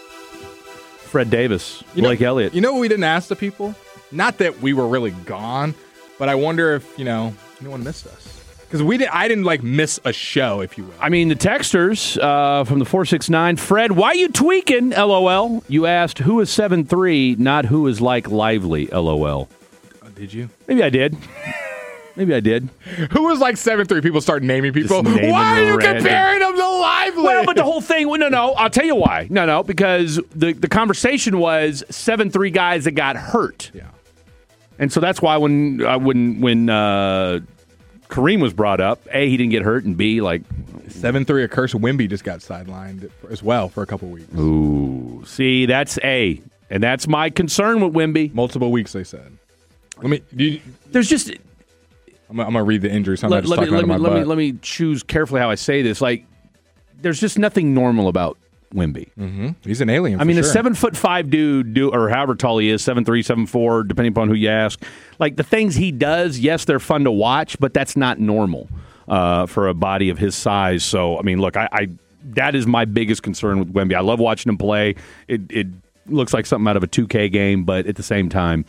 Fred Davis, You know- Blake Elliott. You know what we didn't ask the people? Not that we were really gone, but I wonder if, you know, anyone missed us. Because we did, I didn't, like, miss a show, if you will. I mean, the texters uh, from the four six nine, Fred, why you tweaking, LOL? You asked who is seven three, not who is like Lively, LOL. Oh, did you? Maybe I did. Maybe I did. Who was like seven three? People start naming people. Just naming Why are you random- comparing them to Lively? Well, but the whole thing, well, no, no, I'll tell you why. No, no, because the, the conversation was seven three guys that got hurt. Yeah. And so that's why when uh, when when uh, Kareem was brought up, A, he didn't get hurt, and B, like... seven three, a curse. Wimby just got sidelined as well for a couple weeks. Ooh. See, that's A. And that's my concern with Wimby. Multiple weeks, they said. Let me... Do you, There's just... I'm, I'm going to read the injury. So I'm Let, not just let me, talking let, out me, of my let, me, butt. let me choose carefully how I say this. Like, there's just nothing normal about Wimby. Mm-hmm. He's an alien. I for mean, sure. a seven foot five dude, do, or however tall he is, seven three, seven four, depending upon who you ask. Like the things he does, yes, they're fun to watch, but that's not normal uh, for a body of his size. So, I mean, look, I, I that is my biggest concern with Wemby. I love watching him play. It, it looks like something out of a two K game, but at the same time,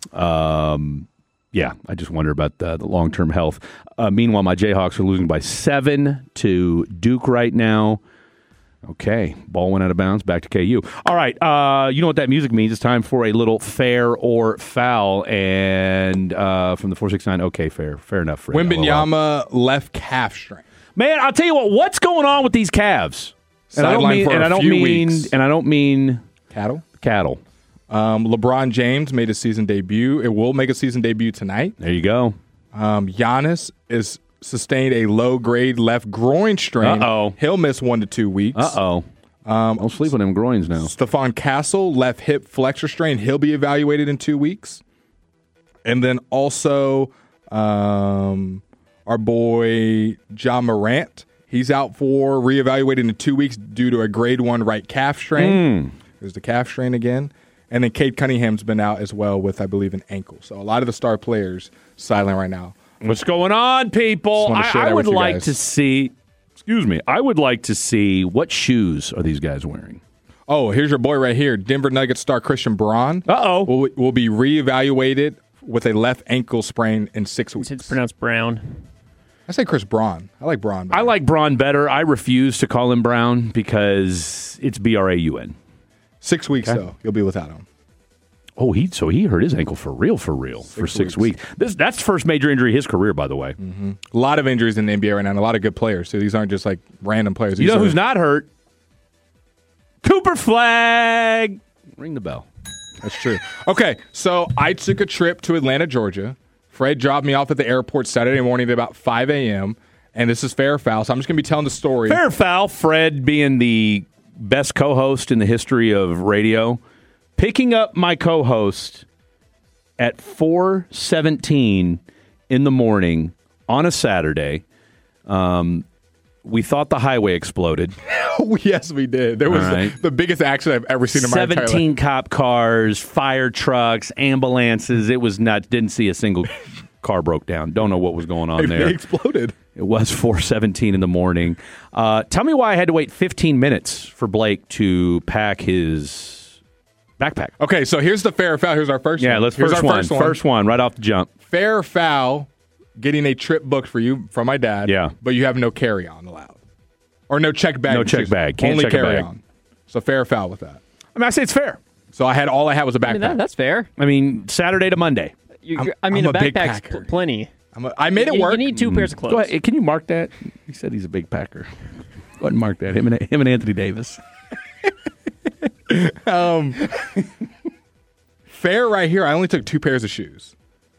um, yeah, I just wonder about the, the long term health. Uh, meanwhile, my Jayhawks are losing by seven to Duke right now. Okay, ball went out of bounds, back to K U. All right, uh, you know what that music means. It's time for a little fair or foul. And uh, from the four six nine, okay, fair. Fair enough. Fred. Wembanyama left calf strain. Man, I'll tell you what, what's going on with these calves? And I don't Sidelined mean, for and a I don't few mean, weeks. and I don't mean Cattle? cattle. Um, LeBron James made a season debut. It will make a season debut tonight. There you go. Um, Giannis is sustained a low-grade left groin strain. Uh-oh. He'll miss one to two weeks. Uh-oh. Um, Don't sleep on them groins now. Stephon Castle, left hip flexor strain. He'll be evaluated in two weeks. And then also um, our boy John Morant. He's out for reevaluated in two weeks due to a grade one right calf strain. There's the calf strain again. And then Cade Cunningham's been out as well with, I believe, an ankle. So a lot of the star players silent right now. What's going on, people? I, I would like guys. to see, excuse me, I would like to see what shoes are these guys wearing? Oh, here's your boy right here. Denver Nuggets star Christian Braun. Uh-oh. Will, will be reevaluated with a left ankle sprain in six weeks. It's pronounced Brown. I say Chris Braun. I like Braun better. I like Braun better. I refuse to call him Brown because it's B R A U N. Six weeks, okay. though. You'll be without him. Oh, he so he hurt his ankle for real, for real, six for six weeks. weeks. This That's the first major injury of his career, by the way. Mm-hmm. A lot of injuries in the N B A right now, and a lot of good players. So these aren't just like random players. These you know are, who's not hurt? Cooper Flag. Ring the bell. That's true. Okay, so I took a trip to Atlanta, Georgia. Fred dropped me off at the airport Saturday morning at about five a.m., and this is Fair or Foul, so I'm just going to be telling the story. Fair or Foul, Fred being the best co-host in the history of radio, picking up my co-host at four seventeen in the morning on a Saturday. Um, we thought the highway exploded. Yes, we did. There was right. the, the biggest accident I've ever seen in my entire life. seventeen cop cars, fire trucks, ambulances. It was nuts. Didn't see a single car broke down. Don't know what was going on they, there. They exploded. It was four seventeen in the morning. Uh, tell me why I had to wait fifteen minutes for Blake to pack his backpack. Okay, so here's the fair or foul. Here's our first yeah, one. Yeah, let's here's first our one. First one. First one, right off the jump. Fair or foul, getting a trip booked for you from my dad. Yeah. But you have no carry-on allowed. Or no check bag. No check bag. Can't Only check carry a bag. on. So fair or foul with that. I mean, I say it's fair. So I had all I had was a backpack. I mean, that, that's fair. I mean, Saturday to Monday. You, I'm, I mean, I'm a a big backpack's packer. pl- plenty. I'm a, I made it you, work. You need two mm. pairs of clothes. Go ahead. Can you mark that? He said he's a big packer. Go ahead and mark that. Him and him and Anthony Davis. um, fair right here. I only took two pairs of shoes.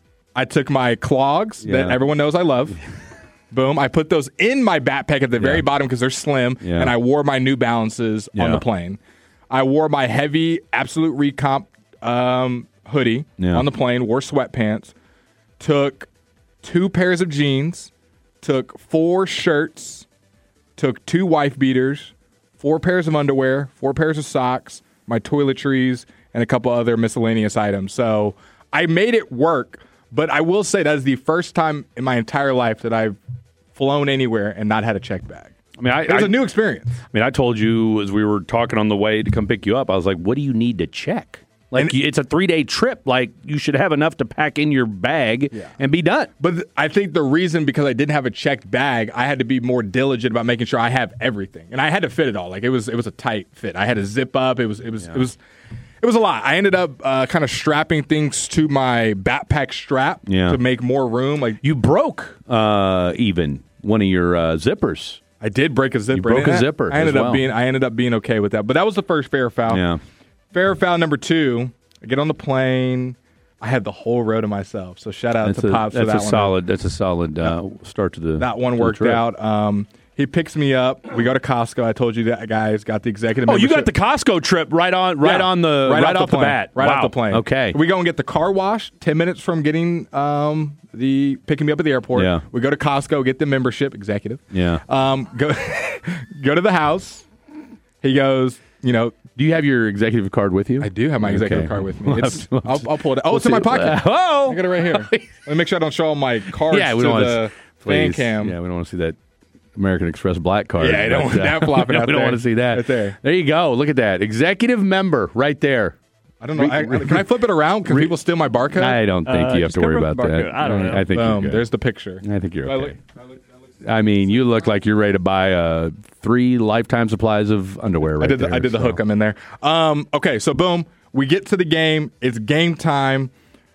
I took my clogs yeah. that everyone knows I love. Boom. I put those in my backpack at the very yeah. bottom because they're slim, yeah. and I wore my New Balances yeah. on the plane. I wore my heavy Absolute Recomp um, hoodie yeah. on the plane, wore sweatpants, took two pairs of jeans, took four shirts, took two wife beaters, four pairs of underwear, four pairs of socks, my toiletries, and a couple other miscellaneous items. So I made it work, but I will say that is the first time in my entire life that I've flown anywhere and not had a check bag. I mean, I, it was I, a new experience. I mean, I told you as we were talking on the way to come pick you up, I was like, what do you need to check? Like, and it's a three-day trip. Like, you should have enough to pack in your bag yeah. and be done. But th- I think the reason, because I didn't have a checked bag, I had to be more diligent about making sure I have everything. And I had to fit it all. Like, it was it was a tight fit. I had to zip up. It was it was yeah. it was it was a lot. I ended up uh, kind of strapping things to my backpack strap yeah. to make more room. Like, you broke uh, even one of your uh, zippers. I did break a zipper. You broke a zipper. I ended as up well. being I ended up being okay with that. But that was the first fair foul. Yeah. Fair foul number two. I get on the plane. I had the whole row to myself. So shout out that's to a, Pops for that a one. Solid, that's a solid uh, start to the That one worked out. Um, he picks me up. We go to Costco. I told you that, guys. Got the executive Oh, membership. you got the Costco trip right on right yeah, on the right, right off, off the, the bat. Right wow. off the plane. Okay. We go and get the car wash ten minutes from getting um, the picking me up at the airport. Yeah. We go to Costco, get the membership, executive. Yeah. Um, go go to the house. He goes, you know, do you have your executive card with you? I do have my executive okay. card with me. It's, we'll I'll, I'll pull it out. Oh, we'll it's in my pocket. Uh, oh! I got it right here. Let me make sure I don't show all my cards yeah, we to don't the want to, fan please. cam. Yeah, we don't want to see that American Express black card. Yeah, I don't want that flopping out We don't there. want to see that. Right there. There you go. Look at that. Executive member right there. I don't know. I, can I flip it around? Can people steal my barcode? I don't think uh, you have to worry about that. I don't know. I think Boom, you're good. there's the picture. I think you're I okay. look, I look, I mean, you look like you're ready to buy uh, three lifetime supplies of underwear right I did the, there. I did the so. hook. I'm in there. Um, okay, so boom. We get to the game. It's game time.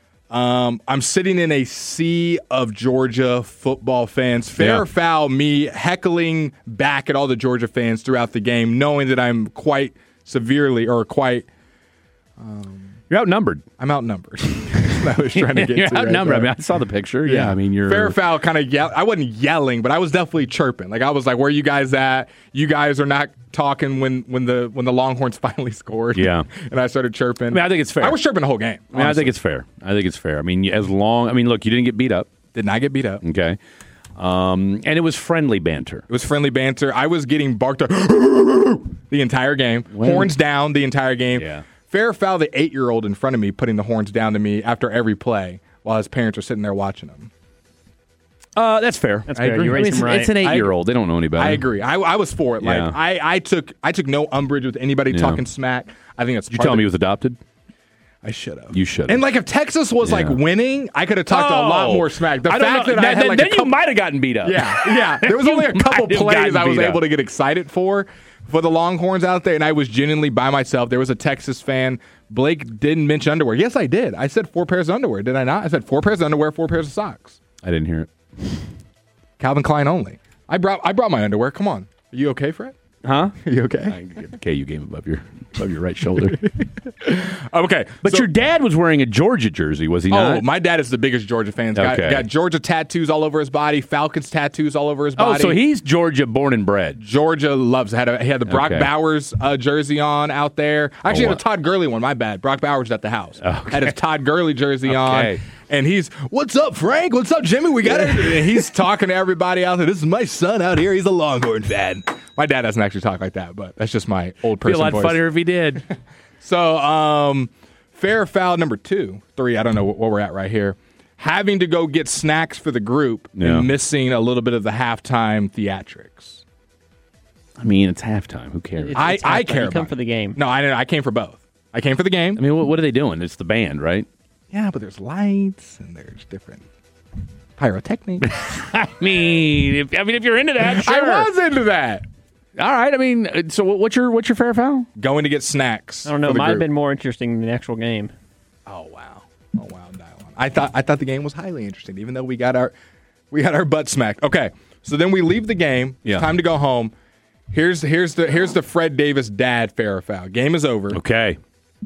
Um, I'm sitting in a sea of Georgia football fans. Fair Yeah. or foul, me heckling back at all the Georgia fans throughout the game, knowing that I'm quite severely or quite um, – You're outnumbered. I'm outnumbered. I was trying to get you're to right outnumbered. there. I mean, I saw the picture. Yeah, yeah I mean, you're fair foul. Kind of yell. I wasn't yelling, but I was definitely chirping. Like I was like, "Where are you guys at? You guys are not talking when when the when the Longhorns finally scored." Yeah, and I started chirping. I mean, I think it's fair. I was chirping the whole game. I mean, I think it's fair. I think it's fair. I mean, as long. I mean, look, you didn't get beat up. Did not get beat up. Okay. Um, and it was friendly banter. It was friendly banter. I was getting barked at the entire game. When? Horns down the entire game. Yeah. Fair or foul, the eight-year-old in front of me putting the horns down to me after every play while his parents are sitting there watching him. Uh, that's fair. That's I fair. agree. You I mean, raised it's, him right. it's an eight-year-old. They don't know any better. I agree. I, I was for it. Like Yeah. I, I took I took no umbrage with anybody Yeah. talking smack. I think that's Did you part tell of him he the- was adopted? I should have. You should have. And like if Texas was like Yeah. winning, I could have talked a lot Oh. more smack. The I don't fact know. that I Then- had like then a you couple, might have gotten beat up. Yeah, yeah. There was only a You couple might have plays gotten I was beat up. able to get excited for for the Longhorns out there, and I was genuinely by myself. There was a Texas fan. Blake didn't mention underwear. Yes, I did. I said four pairs of underwear. Did I not? I said four pairs of underwear, four pairs of socks. I didn't hear it. Calvin Klein only. I brought I brought my underwear. Come on. Are you okay, Fred? Huh? Are you okay? Okay, you game above your above your right shoulder. Okay. But so- your dad was wearing a Georgia jersey, was he not? Oh, my dad is the biggest Georgia fan. Got, Okay. got Georgia tattoos all over his body, Falcons tattoos all over his Oh, body. so he's Georgia born and bred. Georgia loves had a, he had the Brock Okay. Bowers uh, jersey on out there. I actually Oh, had a Todd Gurley one. My bad. Brock Bowers at the house. Okay. Had his Todd Gurley jersey on. Okay. And he's, what's up, Frank? What's up, Jimmy? We got it. And he's talking to everybody out there. This is my son out here. He's a Longhorn fan. My dad doesn't actually talk like that, but that's just my old Be a person lot voice. funnier if he did. So, um, fair or foul number two, three, I don't know what, what we're at right here. Having to go get snacks for the group Yeah. and missing a little bit of the halftime theatrics. I mean, it's halftime. Who cares? It's- I, it's I halftime. care You come about for it. the game. No, I I came for both. I came for the game. I mean, what, what are they doing? It's the band, right? Yeah, but there's lights and there's different pyrotechnics. I mean, if, I mean, if you're into that, sure. I was into that. All right. I mean, uh, so what- what's your what's your fair foul? Going to get snacks. I don't know. for It the might have group. been more interesting than the actual game. Oh wow! Oh wow! Dial on. I thought I thought the game was highly interesting, even though we got our we got our butt smacked. Okay, so then we leave the game. Yeah. It's time to go home. Here's here's the here's the Fred Davis dad fair or foul. Game is over. Okay.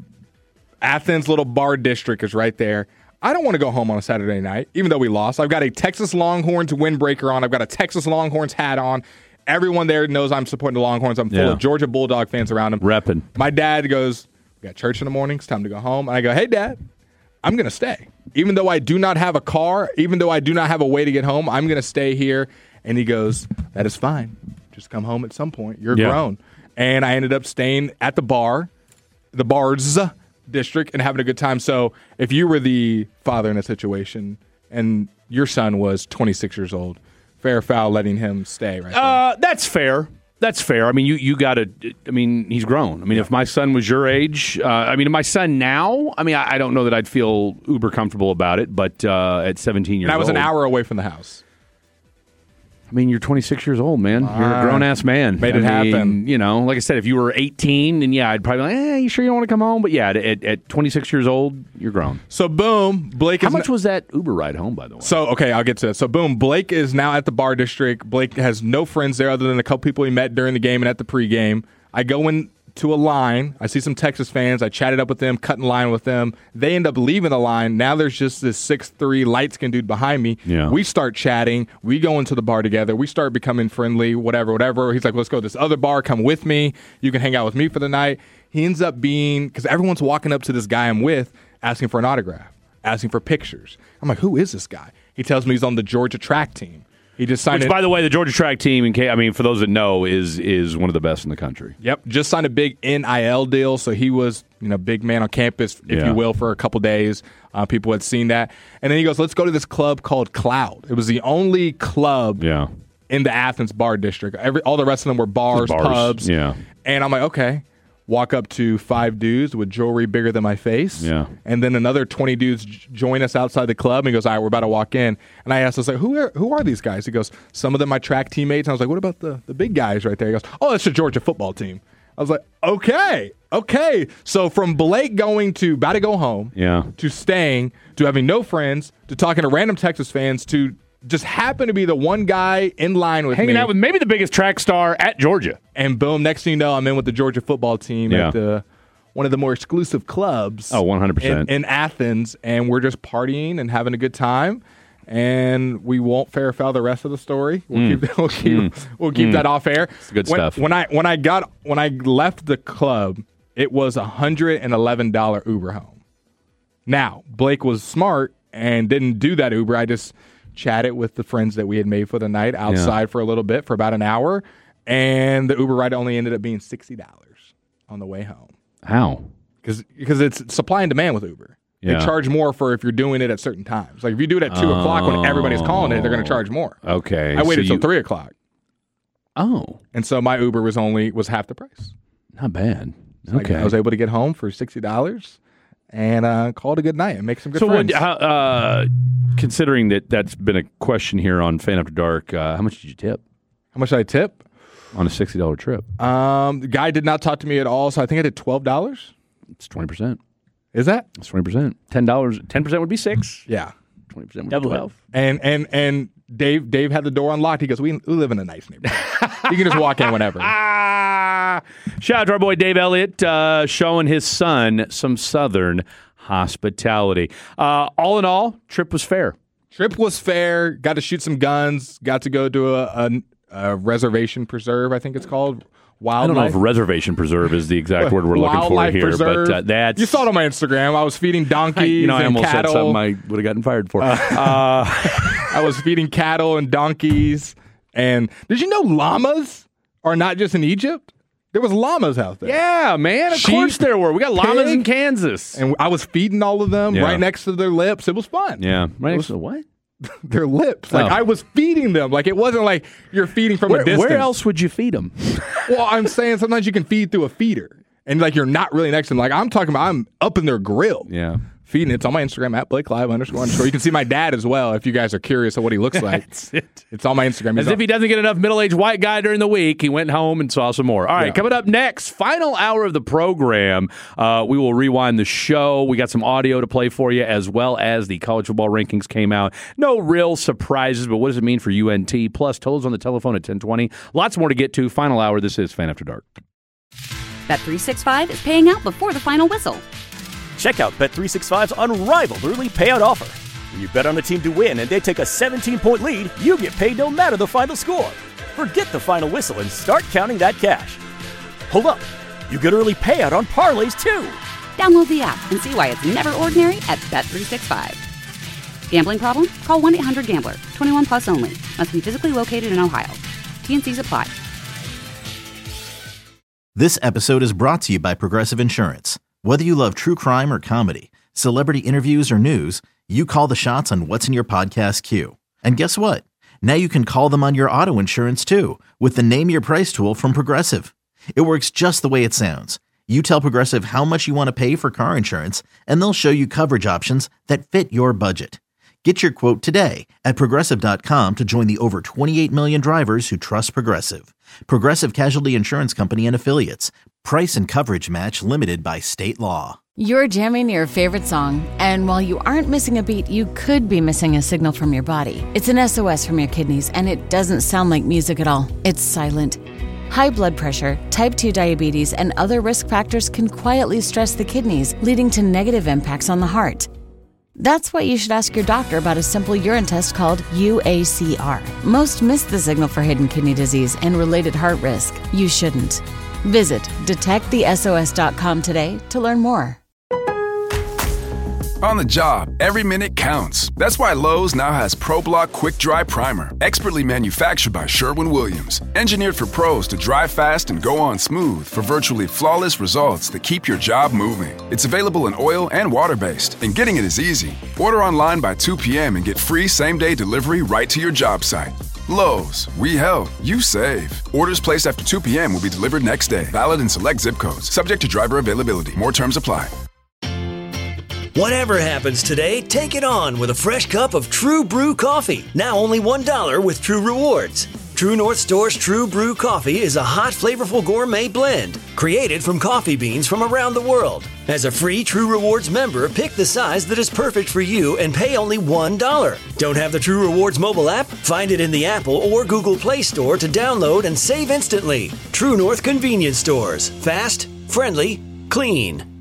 Athens little bar district is right there. I don't want to go home on a Saturday night, even though we lost. I've got a Texas Longhorns windbreaker on. I've got a Texas Longhorns hat on. Everyone there knows I'm supporting the Longhorns. I'm full Yeah. of Georgia Bulldog fans around them. Reppin'. My dad goes, we got church in the morning. It's time to go home. And I go, hey, Dad, I'm going to stay. Even though I do not have a car, even though I do not have a way to get home, I'm going to stay here. And he goes, that is fine. Just come home at some point. You're Yeah. grown. And I ended up staying at the bar, the bars district, and having a good time. So if you were the father in a situation and your son was twenty-six years old, fair or foul letting him stay right there. Uh, that's fair. That's fair. I mean, you you got to. I mean, he's grown. I mean, if my son was your age, uh, I mean, my son now. I mean, I, I don't know that I'd feel uber comfortable about it. But uh, at seventeen years And I was old, an hour away from the house. I mean, you're twenty-six years old, man. You're a grown ass man. Made I it mean, happen. You know, like I said, if you were eighteen, then yeah, I'd probably be like, eh, you sure you don't want to come home? But yeah, at, at twenty-six years old, you're grown. So boom, Blake How is much n- was that Uber ride home, by the way? So, okay, I'll get to it. So, boom, Blake is now at the bar district. Blake has no friends there other than a couple people he met during the game and at the pregame. I go into a line. I see some Texas fans. I chatted up with them, cut in line with them. They end up leaving the line. Now there's just this six three light-skinned dude behind me. Yeah. We start chatting. We go into the bar together. We start becoming friendly, whatever, whatever. He's like, let's go to this other bar. Come with me. You can hang out with me for the night. He ends up being, because everyone's walking up to this guy I'm with, asking for an autograph, asking for pictures. I'm like, who is this guy? He tells me he's on the Georgia track team. He just signed Which, it. by the way, the Georgia track team, in case, I mean, for those that know, is is one of the best in the country. Yep, just signed a big N I L deal, so he was, you know, big man on campus, if Yeah. you will, for a couple days. Uh, people had seen that, and then he goes, "Let's go to this club called Cloud." It was the only club Yeah. in the Athens bar district. Every all the rest of them were bars, Bars, pubs. yeah. And I'm like, okay. Walk up to five dudes with jewelry bigger than my face. Yeah. And then another twenty dudes j- join us outside the club. And he goes, all right, we're about to walk in. And I asked, I was like, who are, who are these guys? He goes, some of them my track teammates. And I was like, what about the, the big guys right there? He goes, oh, that's the Georgia football team. I was like, okay, okay. So from Blake going to about to go home, Yeah. to staying, to having no friends, to talking to random Texas fans, to just happen to be the one guy in line with Hanging me. out with maybe the biggest track star at Georgia. And boom, next thing you know, I'm in with the Georgia football team Yeah. at the, one of the more exclusive clubs. Oh, one hundred percent. In, in Athens, and we're just partying and having a good time. And we won't fair or foul the rest of the story. We'll Mm. keep, we'll keep, Mm. we'll keep Mm. that off air. It's good when, stuff. When I when I got when I left the club, it was a hundred and eleven dollar Uber home. Now Blake was smart and didn't do that Uber. I just chatted with the friends that we had made for the night outside yeah. for a little bit for about an hour, and the Uber ride only ended up being sixty dollars on the way home. How? Because because it's supply and demand with Uber. Yeah. They charge more for if you're doing it at certain times. Like if you do it at two oh. o'clock when everybody's calling it, they're going to charge more. Okay. I waited so till three o'clock. Oh. And so my Uber was only was half the price. Not bad. So okay. I was able to get home for sixty dollars and uh, call it a good night and make some good so friends. So uh, considering that that's been a question here on Fan After Dark, uh, how much did you tip? How much did I tip? On a sixty dollars trip. Um, the guy did not talk to me at all, so I think I did twelve dollars. It's twenty percent. Is that? It's twenty percent. ten dollars. ten percent would be six. Yeah. twenty percent would be twelve. And, and, and Dave Dave had the door unlocked. He goes, we, we live in a nice neighborhood. You can just walk in whenever. Ah, shout out to our boy Dave Elliott uh, showing his son some Southern hospitality. Uh, all in all, trip was fair. Trip was fair. Got to shoot some guns. Got to go to a, a, a reservation preserve, I think it's called. Wildlife. I don't know if reservation preserve is the exact word we're looking for here, preserve. but uh, that's... You saw it on my Instagram. I was feeding donkeys you know, I and almost cattle. said something I would have gotten fired for. Uh, uh, I was feeding cattle and donkeys. And did you know llamas are not just in Egypt? There was llamas out there. Yeah, man. Of Sheep, course there were. We got llamas pig, in Kansas. And I was feeding all of them yeah. right next to their lips. It was fun. Yeah. Right it next was, to what? Their lips. Like, oh. I was feeding them. Like, it wasn't like you're feeding from where, a distance. Where else would you feed them? Well, I'm saying sometimes you can feed through a feeder. And, like, you're not really next to them. Like, I'm talking about I'm up in their grill. Yeah. Feeding it. It's on my Instagram, at Blake Live underscore underscore. You can see my dad as well if you guys are curious of what he looks like. That's it. It's on my Instagram. He's As on. if he doesn't get enough middle-aged white guy during the week, he went home and saw some more. All right, yeah. Coming up next, final hour of the program, uh, we will rewind the show. We got some audio to play for you, as well as the college football rankings came out. No real surprises, but what does it mean for U N T? Plus, totals on the telephone at ten twenty. Lots more to get to. Final hour. This is Fan After Dark. Bet three sixty-five is paying out before the final whistle. Check out Bet three sixty-five's unrivaled early payout offer. When you bet on a team to win and they take a seventeen-point lead, you get paid no matter the final score. Forget the final whistle and start counting that cash. Hold up. You get early payout on parlays, too. Download the app and see why it's never ordinary at Bet three sixty-five. Gambling problem? Call one eight hundred gambler. twenty-one plus only. Must be physically located in Ohio. T N Cs apply. This episode is brought to you by Progressive Insurance. Whether you love true crime or comedy, celebrity interviews or news, you call the shots on what's in your podcast queue. And guess what? Now you can call them on your auto insurance too with the Name Your Price tool from Progressive. It works just the way it sounds. You tell Progressive how much you want to pay for car insurance, and they'll show you coverage options that fit your budget. Get your quote today at Progressive dot com to join the over twenty-eight million drivers who trust Progressive. Progressive Casualty Insurance Company and Affiliates. Price and coverage match limited by state law. You're jamming your favorite song, and while you aren't missing a beat, you could be missing a signal from your body. It's an S O S from your kidneys, and it doesn't sound like music at all. It's silent. High blood pressure, type two diabetes, and other risk factors can quietly stress the kidneys, leading to negative impacts on the heart. That's why you should ask your doctor about a simple urine test called U A C R. Most miss the signal for hidden kidney disease and related heart risk. You shouldn't. Visit detect the S O S dot com today to learn more. On the job, every minute counts. That's why Lowe's now has ProBlock Quick Dry Primer, expertly manufactured by Sherwin-Williams. Engineered for pros to dry fast and go on smooth for virtually flawless results that keep your job moving. It's available in oil and water-based, and getting it is easy. Order online by two p.m. and get free same-day delivery right to your job site. Lowe's, we help, you save. Orders placed after two p.m. will be delivered next day. Valid in select zip codes. Subject to driver availability. More terms apply. Whatever happens today, take it on with a fresh cup of True Brew coffee. Now only one dollar with True Rewards. True North Store's True Brew coffee is a hot, flavorful gourmet blend created from coffee beans from around the world. As a free True Rewards member, pick the size that is perfect for you and pay only one dollar. Don't have the True Rewards mobile app? Find it in the Apple or Google Play Store to download and save instantly. True North Convenience Stores. Fast, friendly, clean.